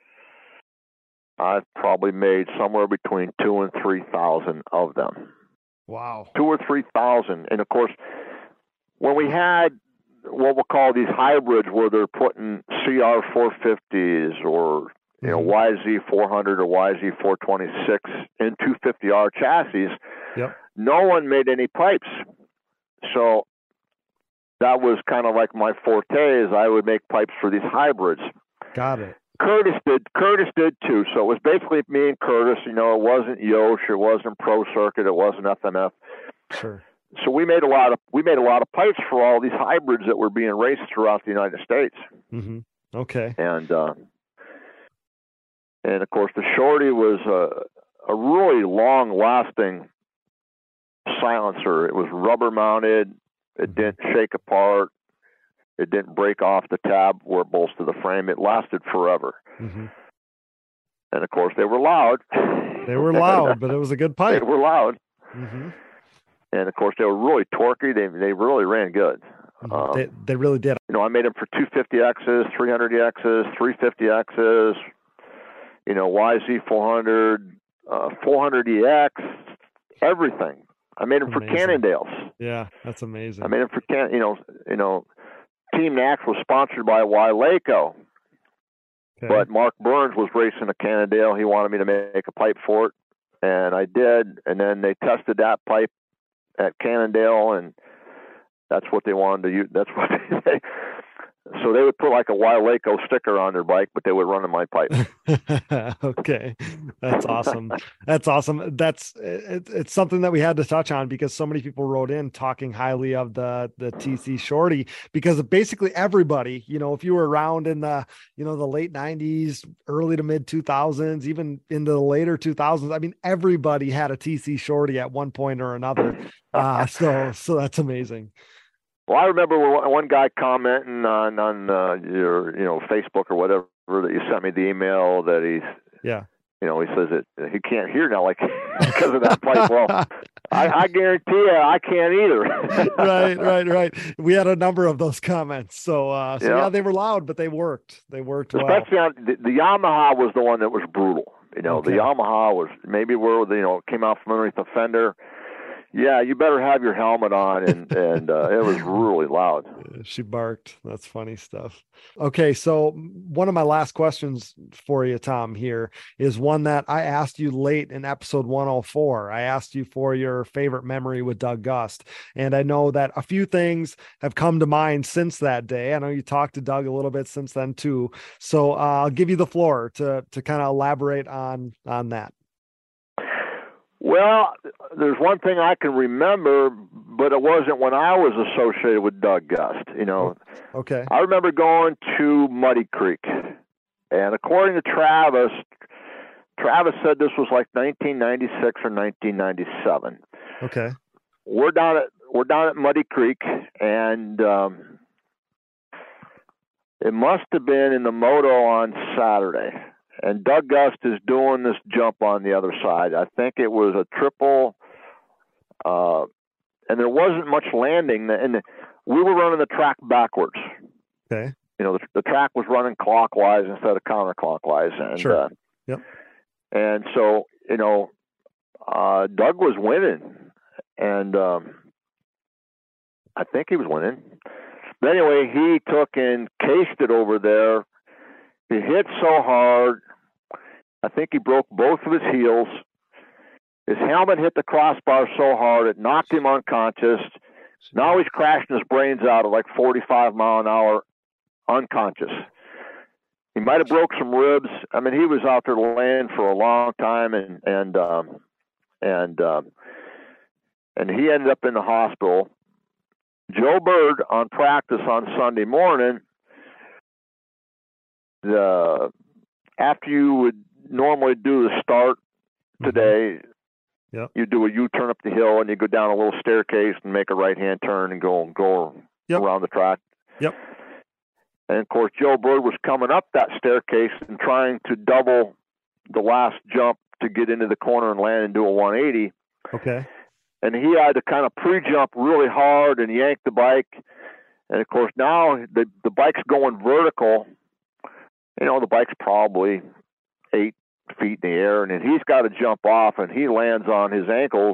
I've probably made somewhere between two and three thousand of them. Wow. Two or three thousand. And of course, when we had what we'll call these hybrids where they're putting C R four fifties or, you know, mm-hmm. Y Z four hundred or Y Z four twenty-six in two fifty R chassis, yep. no one made any pipes. So that was kind of like my forte, is I would make pipes for these hybrids. Got it. Curtis did. Curtis did too. So it was basically me and Curtis. You know, it wasn't Yosh, it wasn't Pro Circuit, it wasn't F M F. Sure. So we made a lot of we made a lot of pipes for all these hybrids that were being raced throughout the United States. Mm-hmm. Okay. And uh, and of course the Shorty was a a really long lasting silencer. It was rubber mounted. It didn't shake apart. It didn't break off the tab where it bolts to the frame. It lasted forever. Mm-hmm. And of course, they were loud. They were loud, but it was a good pipe. They were loud. Mm-hmm. And of course, they were really torquey. They they really ran good. Mm-hmm. Um, they they really did. You know, I made them for two fifty X's, three hundred X's, three fifty X's. You know, Y Z four hundred, uh, four hundred E X, everything. I made them amazing. For Cannondales. Yeah, that's amazing. I made them for Can. You know, you know. Team Nax was sponsored by Wyleco, okay. But Mark Burns was racing a Cannondale. He wanted me to make a pipe for it, and I did. And then they tested that pipe at Cannondale, and that's what they wanted to use. That's what they. So they would put like a Wyleco sticker on their bike, but they would run in my pipe. Okay, that's awesome. That's awesome. That's it, it's something that we had to touch on because so many people wrote in talking highly of the the T C Shorty, because basically everybody, you know, if you were around in the, you know, the late nineties, early to mid two thousands, even into the later two thousands, I mean, everybody had a T C Shorty at one point or another. Uh, so so that's amazing. Well, I remember one guy commenting on on uh, your you know Facebook or whatever that you sent me the email that he's yeah you know he says that he can't hear now like because of that pipe. Well, I, I guarantee you I can't either. Right, right, right. We had a number of those comments, so uh, so yeah. yeah, they were loud, but they worked. They worked Especially well. on the, the Yamaha was the one that was brutal. You know, okay. The Yamaha was maybe where you know it came out from underneath the fender. Yeah, you better have your helmet on, and and uh, it was really loud. She barked. That's funny stuff. Okay, so one of my last questions for you, Tom, here is one that I asked you late in episode one oh four. I asked you for your favorite memory with Doug Gust, and I know that a few things have come to mind since that day. I know you talked to Doug a little bit since then too, so uh, I'll give you the floor to to kind of elaborate on on that. Well, there's one thing I can remember, but it wasn't when I was associated with Doug Gust. You know, okay. I remember going to Muddy Creek, and according to Travis, Travis said this was like nineteen ninety-six or nineteen ninety-seven. Okay. We're down at we're down at Muddy Creek, and um, it must have been in the moto on Saturday. And Doug Gust is doing this jump on the other side. I think it was a triple, uh, and there wasn't much landing. And we were running the track backwards. Okay. You know, the, the track was running clockwise instead of counterclockwise. And, sure. Uh, yep. And so, you know, uh, Doug was winning. And um, I think he was winning. But anyway, he took and cased it over there. He hit so hard, I think he broke both of his heels. His helmet hit the crossbar so hard, it knocked him unconscious. Now he's crashing his brains out at like forty-five mile an hour, unconscious. He might have broke some ribs. I mean, he was out there laying for a long time, and and um, and um, and he ended up in the hospital. Joe Bird on practice on Sunday morning. The after you would normally do the start today, mm-hmm. Yep. you do a U-turn up the hill and you go down a little staircase and make a right-hand turn and go go yep. around the track. Yep. And of course, Joe Bird was coming up that staircase and trying to double the last jump to get into the corner and land and do a one eighty. Okay. And he had to kind of pre-jump really hard and yank the bike. And of course now the the bike's going vertical. You know, the bike's probably eight feet in the air, and then he's got to jump off, and he lands on his ankles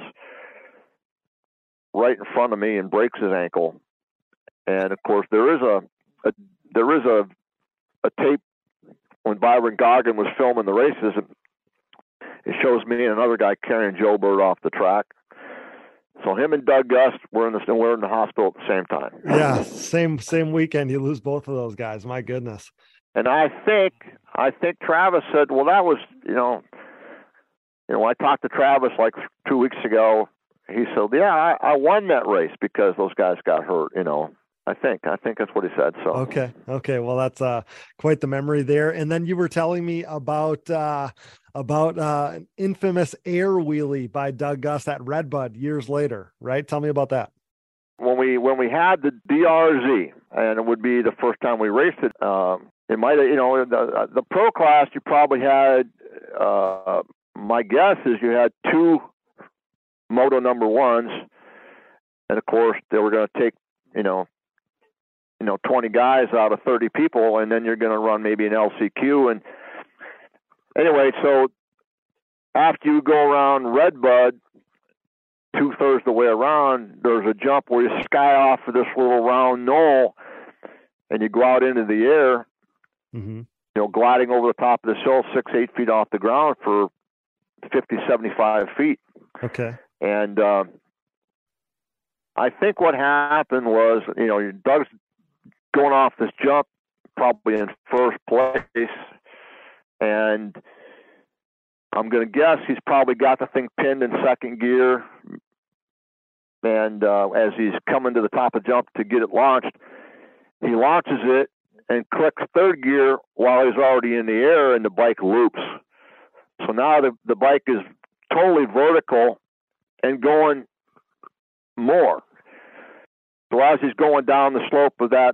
right in front of me and breaks his ankle. And of course there is a, a there is a a tape when Byron Goggin was filming the races. It shows me and another guy carrying Joe Bird off the track. So him and Doug Gust were in the were in the hospital at the same time. Yeah, same same weekend. You lose both of those guys. My goodness. And I think I think Travis said, well, that was you know, you know, I talked to Travis like two weeks ago. He said, yeah, I, I won that race because those guys got hurt. You know, I think I think that's what he said. So okay, okay. Well, that's uh quite the memory there. And then you were telling me about uh about uh an infamous air wheelie by Doug Gust at Redbud years later, right? Tell me about that. When we when we had the D R Z, and it would be the first time we raced it. Um, it might have, you know, the the pro class. You probably had. Uh, my guess is you had two Moto number ones, and of course they were going to take, you know, you know, twenty guys out of thirty people, and then you're going to run maybe an L C Q. And anyway, so after you go around Redbud, two thirds of the way around, there's a jump where you sky off of this little round knoll, and you go out into the air, mm-hmm. you know, gliding over the top of the hill, six, eight feet off the ground for fifty, seventy-five feet. Okay. And um, I think what happened was, you know, Doug's going off this jump, probably in first place, and I'm going to guess he's probably got the thing pinned in second gear. And uh, as he's coming to the top of the jump to get it launched, he launches it and clicks third gear while he's already in the air, and the bike loops. So now the, the bike is totally vertical and going more. So as he's going down the slope of that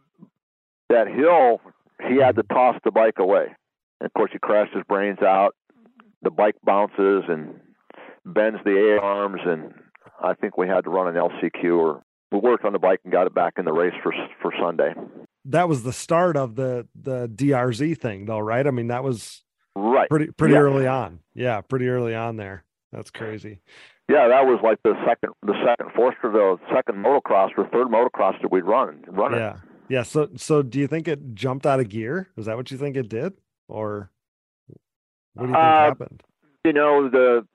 that hill, he had to toss the bike away. And of course, he crashed his brains out. The bike bounces and bends the A-arms, and I think we had to run an L C Q, or we worked on the bike and got it back in the race for for Sunday. That was the start of the the D R Z thing, though, right? I mean, that was right pretty pretty yeah. early on. Yeah, pretty early on there. That's crazy. Yeah, that was like the second, the second Forster, the second motocross or third motocross that we'd run. run it. Yeah, yeah. So, so do you think it jumped out of gear? Is that what you think it did, or what do you think uh, happened? You know, the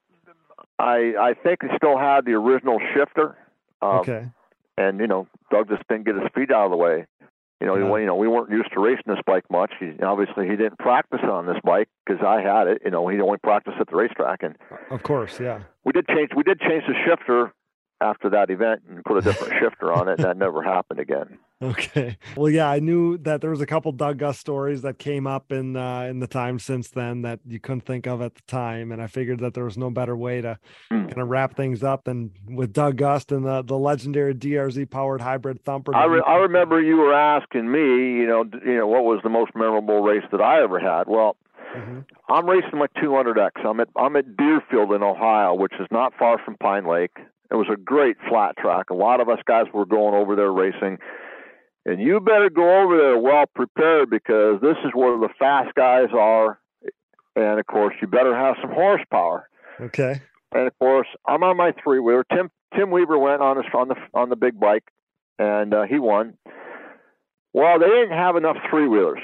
I I think it still had the original shifter. Um, okay. And you know, Doug just didn't get his feet out of the way. You know, yeah. you know, we weren't used to racing this bike much. He, obviously, he didn't practice on this bike because I had it. You know, he only practiced at the racetrack, and of course, yeah. We did change. We did change the shifter after that event and put a different shifter on it, and that never happened again. Okay. Well, yeah, I knew that there was a couple Doug Gust stories that came up in uh, in the time since then that you couldn't think of at the time, and I figured that there was no better way to mm. kind of wrap things up than with Doug Gust and the the legendary D R Z powered hybrid thumper. I, re- I remember you were asking me, you know, you know, what was the most memorable race that I ever had? Well, mm-hmm. I'm racing my two hundred X. I'm at I'm at Deerfield in Ohio, which is not far from Pine Lake. It was a great flat track. A lot of us guys were going over there racing. And you better go over there well prepared, because this is where the fast guys are. And, of course, you better have some horsepower. Okay. And, of course, I'm on my three-wheeler. Tim Tim Weaver went on, his, on, the, on the big bike, and uh, he won. Well, they didn't have enough three-wheelers.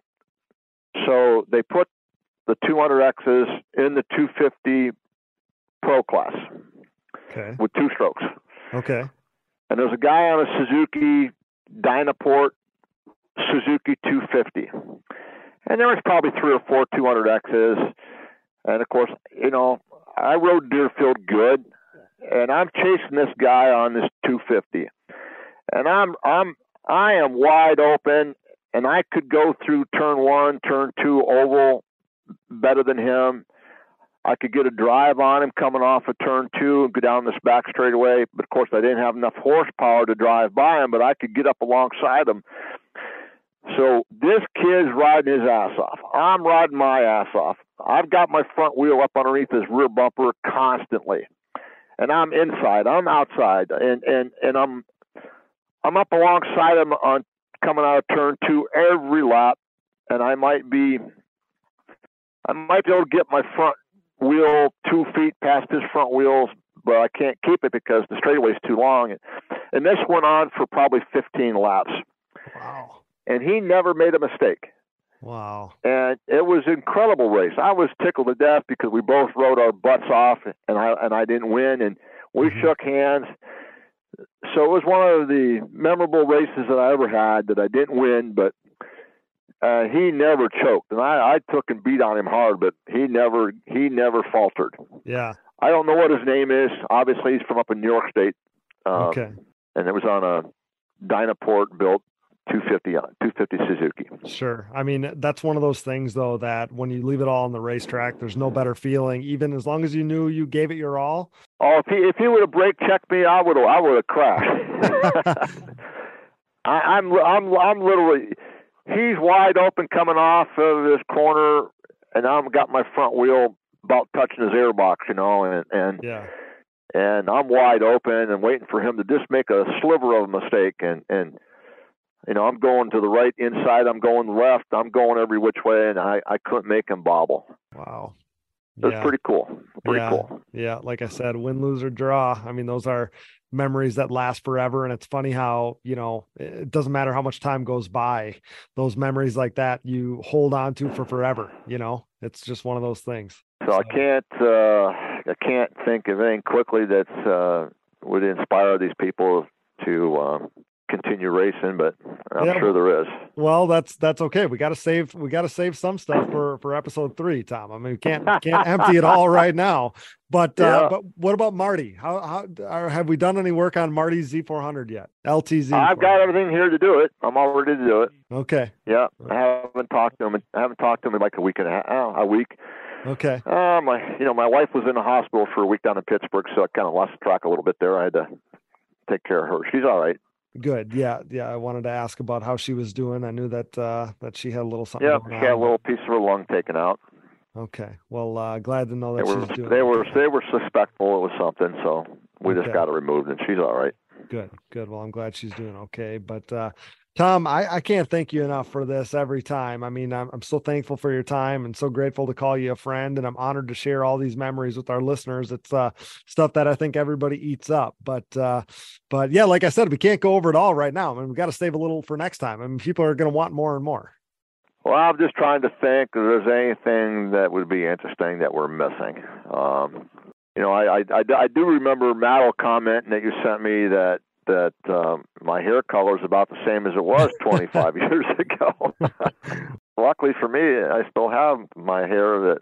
So they put the two hundred X's in the two fifty Pro class. Okay. With two strokes. Okay. And there's a guy on a Suzuki Dynaport Suzuki two fifty. And there was probably three or four two hundred X's. And, of course, you know, I rode Deerfield good, and I'm chasing this guy on this two fifty. And I'm I'm I am wide open, and I could go through turn one, turn two oval better than him. I could get a drive on him coming off of turn two and go down this back straightaway. But, of course, I didn't have enough horsepower to drive by him, but I could get up alongside him. So this kid's riding his ass off. I'm riding my ass off. I've got my front wheel up underneath his rear bumper constantly. And I'm inside. I'm outside. And, and, and I'm I'm up alongside him on coming out of turn two every lap, and I might be, I might be able to get my front wheel two feet past his front wheels, but I can't keep it because the straightaway is too long. And this went on for probably fifteen laps. Wow. And he never made a mistake. Wow. And it was an incredible race. I was tickled to death because we both rode our butts off, and I and I didn't win, and we mm-hmm. shook hands. So it was one of the memorable races that I ever had that I didn't win, but uh, he never choked. And I, I took and beat on him hard, but he never he never faltered. Yeah. I don't know what his name is. Obviously, he's from up in New York State. Um, okay. And it was on a Dynaport built two fifty two fifty Suzuki. Sure. I mean, that's one of those things, though, that when you leave it all on the racetrack, there's no better feeling, even as long as you knew you gave it your all. Oh, if he if he would have brake checked me, I would have I would have crashed. I, I'm I'm I'm literally. He's wide open coming off of this corner, and I've got my front wheel about touching his airbox, you know, and and yeah. and I'm wide open and waiting for him to just make a sliver of a mistake, and and. You know, I'm going to the right inside, I'm going left, I'm going every which way, and I, I couldn't make him bobble. Wow. It was yeah. pretty cool. Pretty yeah. cool. Yeah, like I said, win, lose, or draw. I mean, those are memories that last forever. And it's funny how, you know, it doesn't matter how much time goes by. Those memories like that, you hold on to for forever. You know, it's just one of those things. So, so. I can't, uh, I can't think of anything quickly that uh, would inspire these people to uh, continue racing, but I'm yeah. sure there is. Well, that's that's okay. We got to save we got to save some stuff for for episode three, Tom. I mean, we can't can't empty it all right now. But yeah. uh, but what about Marty? How how are, have we done any work on Marty's Z four hundred yet? L T Z. I've got everything here to do it. I'm all ready to do it. Okay. Yeah, I haven't talked to him. I haven't talked to him in like a week and a half. Oh, a week. Okay. Uh, my you know my wife was in the hospital for a week down in Pittsburgh, so I kind of lost track a little bit there. I had to take care of her. She's all right. Good. Yeah. Yeah. I wanted to ask about how she was doing. I knew that, uh, that she had a little something. Yeah. She had a little piece of her lung taken out. Okay. Well, uh, glad to know that they she's were, doing They were, okay. they were suspectful it was something. So we okay. just got it removed and she's all right. Good. Good. Well, I'm glad she's doing okay. But, uh, Tom, I, I can't thank you enough for this every time. I mean, I'm, I'm so thankful for your time and so grateful to call you a friend. And I'm honored to share all these memories with our listeners. It's uh, stuff that I think everybody eats up. But, uh, but yeah, like I said, we can't go over it all right now. I mean, we got to save a little for next time. I mean, people are going to want more and more. Well, I'm just trying to think if there's anything that would be interesting that we're missing. Um, you know, I, I, I, I do remember Matt commenting that you sent me that, that um, my hair color is about the same as it was twenty-five years ago. Luckily for me, I still have my hair that,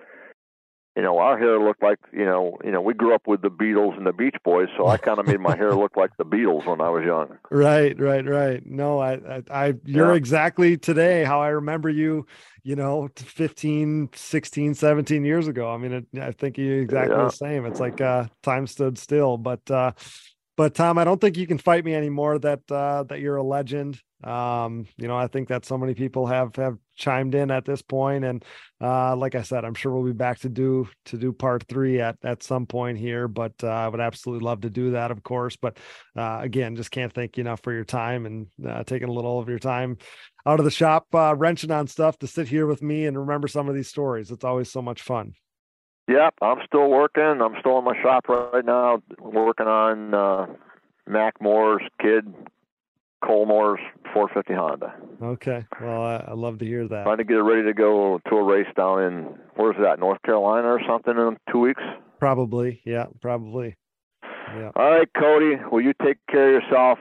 you know, our hair looked like, you know, you know, we grew up with the Beatles and the Beach Boys, so I kind of made my hair look like the Beatles when I was young. Right, right, right. No, I, I, I you're yeah. exactly today how I remember you, you know, fifteen, sixteen, seventeen years ago. I mean, it, I think you're exactly yeah. the same. It's like uh, time stood still, but, uh, But Tom, I don't think you can fight me anymore that, uh, that you're a legend. Um, you know, I think that so many people have, have chimed in at this point. And, uh, like I said, I'm sure we'll be back to do, to do part three at, at some point here, but, uh, I would absolutely love to do that, of course. But, uh, again, just can't thank you enough for your time and, uh, taking a little of your time out of the shop, uh, wrenching on stuff to sit here with me and remember some of these stories. It's always so much fun. Yep, I'm still working. I'm still in my shop right now, working on uh, Mac Moore's kid, Cole Moore's four fifty Honda. Okay, well, I, I love to hear that. Trying to get it ready to go to a race down in, where's that, North Carolina or something in two weeks? Probably, yeah, probably. Yeah. All right, Cody, will you take care of yourself?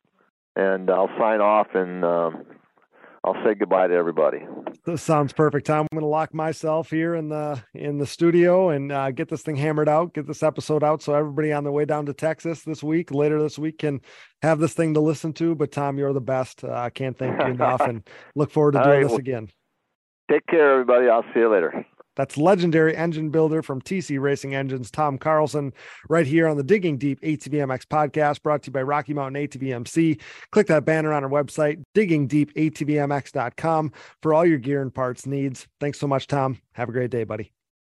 And I'll sign off and um, I'll say goodbye to everybody. This sounds perfect, Tom. I'm going to lock myself here in the in the studio and uh, get this thing hammered out, get this episode out so everybody on the way down to Texas this week, later this week, can have this thing to listen to. But, Tom, you're the best. Uh, I can't thank you enough and look forward to doing right, this well, again. Take care, everybody. I'll see you later. That's legendary engine builder from T C Racing Engines, Tom Carlson, right here on the Digging Deep A T V M X podcast, brought to you by Rocky Mountain A T V M C. Click that banner on our website, digging deep A T V M X dot com, for all your gear and parts needs. Thanks so much, Tom. Have a great day, buddy.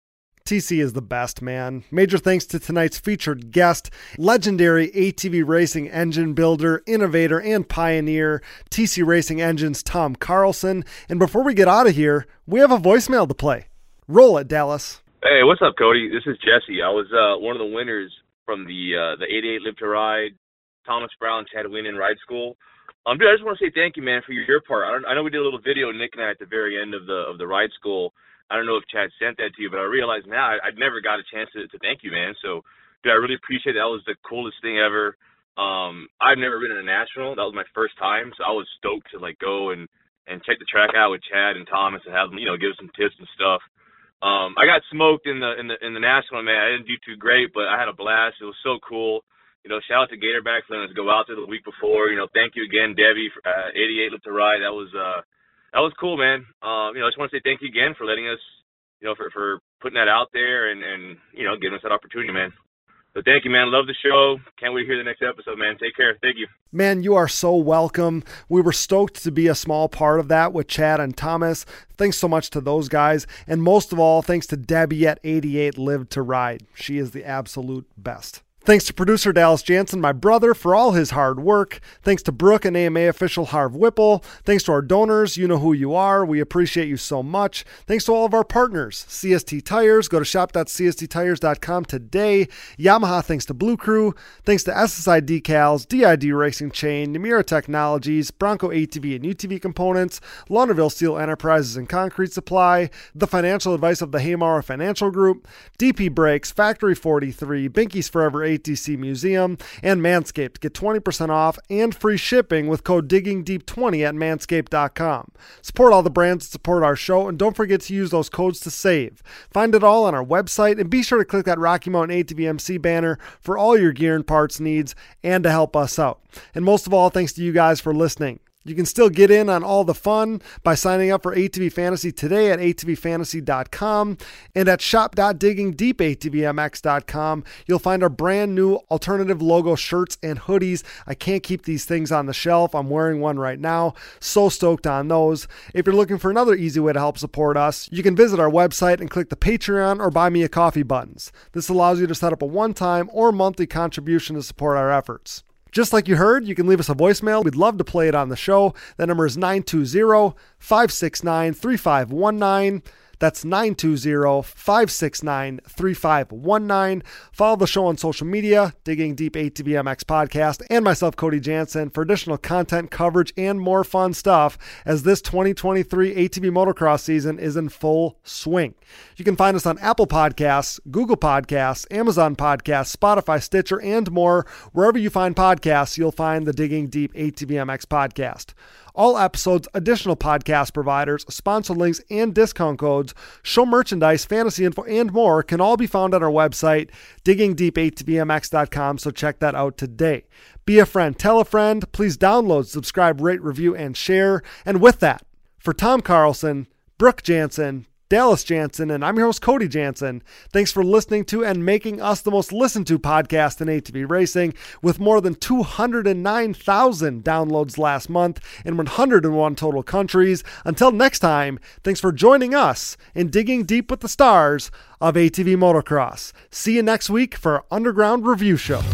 T C is the best, man. Major thanks to tonight's featured guest, legendary A T V racing engine builder, innovator, and pioneer, T C Racing Engines' Tom Carlson. And before we get out of here, we have a voicemail to play. Roll it, Dallas. Hey, what's up, Cody? This is Jesse. I was uh, one of the winners from the uh, the eighty-eight Live to Ride, Thomas Brown, Chad Weenan Ride School. Um, dude, I just want to say thank you, man, for your, your part. I, don't, I know we did a little video, Nick and I, at the very end of the of the ride school. I don't know if Chad sent that to you, but I realized now I, I'd never got a chance to, to thank you, man. So, dude, I really appreciate it. That was the coolest thing ever. Um, I've never been in a national. That was my first time, so I was stoked to like go and, and check the track out with Chad and Thomas and have them, you know, give us some tips and stuff. Um, I got smoked in the in the in the national, man. I didn't do too great, but I had a blast. It was so cool. You know, shout out to Gatorback for letting us go out there the week before. You know, thank you again, Debbie, for uh, eighty-eight Live to Ride. That was uh, that was cool, man. Um, you know, I just want to say thank you again for letting us, you know, for, for putting that out there and, and, you know, giving us that opportunity, man. So thank you, man. Love the show. Can't wait to hear the next episode, man. Take care. Thank you. Man, you are so welcome. We were stoked to be a small part of that with Chad and Thomas. Thanks so much to those guys. And most of all, thanks to Debbie at eighty-eight Live to Ride. She is the absolute best. Thanks to producer Dallas Jansen, my brother, for all his hard work. Thanks to Brooke and A M A official Harv Whipple. Thanks to our donors. You know who you are. We appreciate you so much. Thanks to all of our partners. C S T Tires. Go to shop dot c s t tires dot com today. Yamaha, thanks to Blue Crew. Thanks to S S I Decals, D I D Racing Chain, Namura Technologies, Bronco A T V and U T V Components, Launderville Steel Enterprises and Concrete Supply, the financial advice of the Haymauer Financial Group, D P Brakes, Factory forty-three, Binky's Forever A T C Museum, and Manscaped. Get twenty percent off and free shipping with code digging deep twenty at manscaped dot com. Support all the brands that support our show, and don't forget to use those codes to save. Find it all on our website, and be sure to click that Rocky Mountain A T V M C banner for all your gear and parts needs and to help us out. And most of all, thanks to you guys for listening. You can still get in on all the fun by signing up for A T V Fantasy today at a t v fantasy dot com and at shop dot digging deep a t v m x dot com. You'll find our brand new alternative logo shirts and hoodies. I can't keep these things on the shelf. I'm wearing one right now. So stoked on those. If you're looking for another easy way to help support us, you can visit our website and click the Patreon or Buy Me a Coffee buttons. This allows you to set up a one-time or monthly contribution to support our efforts. Just like you heard, you can leave us a voicemail. We'd love to play it on the show. That number is nine two zero, five six nine, three five one nine. That's nine two zero, five six nine, three five one nine. Follow the show on social media, Digging Deep A T V M X Podcast, and myself, Cody Jansen, for additional content, coverage, and more fun stuff as this twenty twenty-three A T V motocross season is in full swing. You can find us on Apple Podcasts, Google Podcasts, Amazon Podcasts, Spotify, Stitcher, and more. Wherever you find podcasts, you'll find the Digging Deep A T V M X Podcast. All episodes, additional podcast providers, sponsor links, and discount codes, show merchandise, fantasy info, and more can all be found on our website, digging deep a t v m x dot com, so check that out today. Be a friend, tell a friend, please download, subscribe, rate, review, and share. And with that, for Tom Carlson, Brooke Jansen, Dallas Jansen, and I'm your host, Cody Jansen. Thanks for listening to and making us the most listened to podcast in A T V racing, with more than two hundred nine thousand downloads last month in one hundred one total countries. Until next time, thanks for joining us in Digging Deep with the Stars of A T V Motocross. See you next week for our Underground Review Show.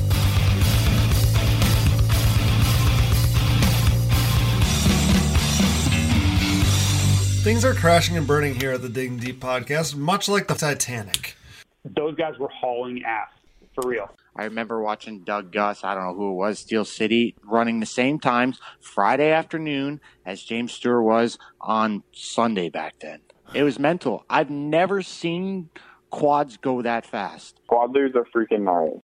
Things are crashing and burning here at the Digging Deep podcast, much like the Titanic. Those guys were hauling ass, for real. I remember watching Doug Gus, I don't know who it was, Steel City, running the same times Friday afternoon as James Stewart was on Sunday back then. It was mental. I've never seen quads go that fast. Quad leaders are freaking gnarly.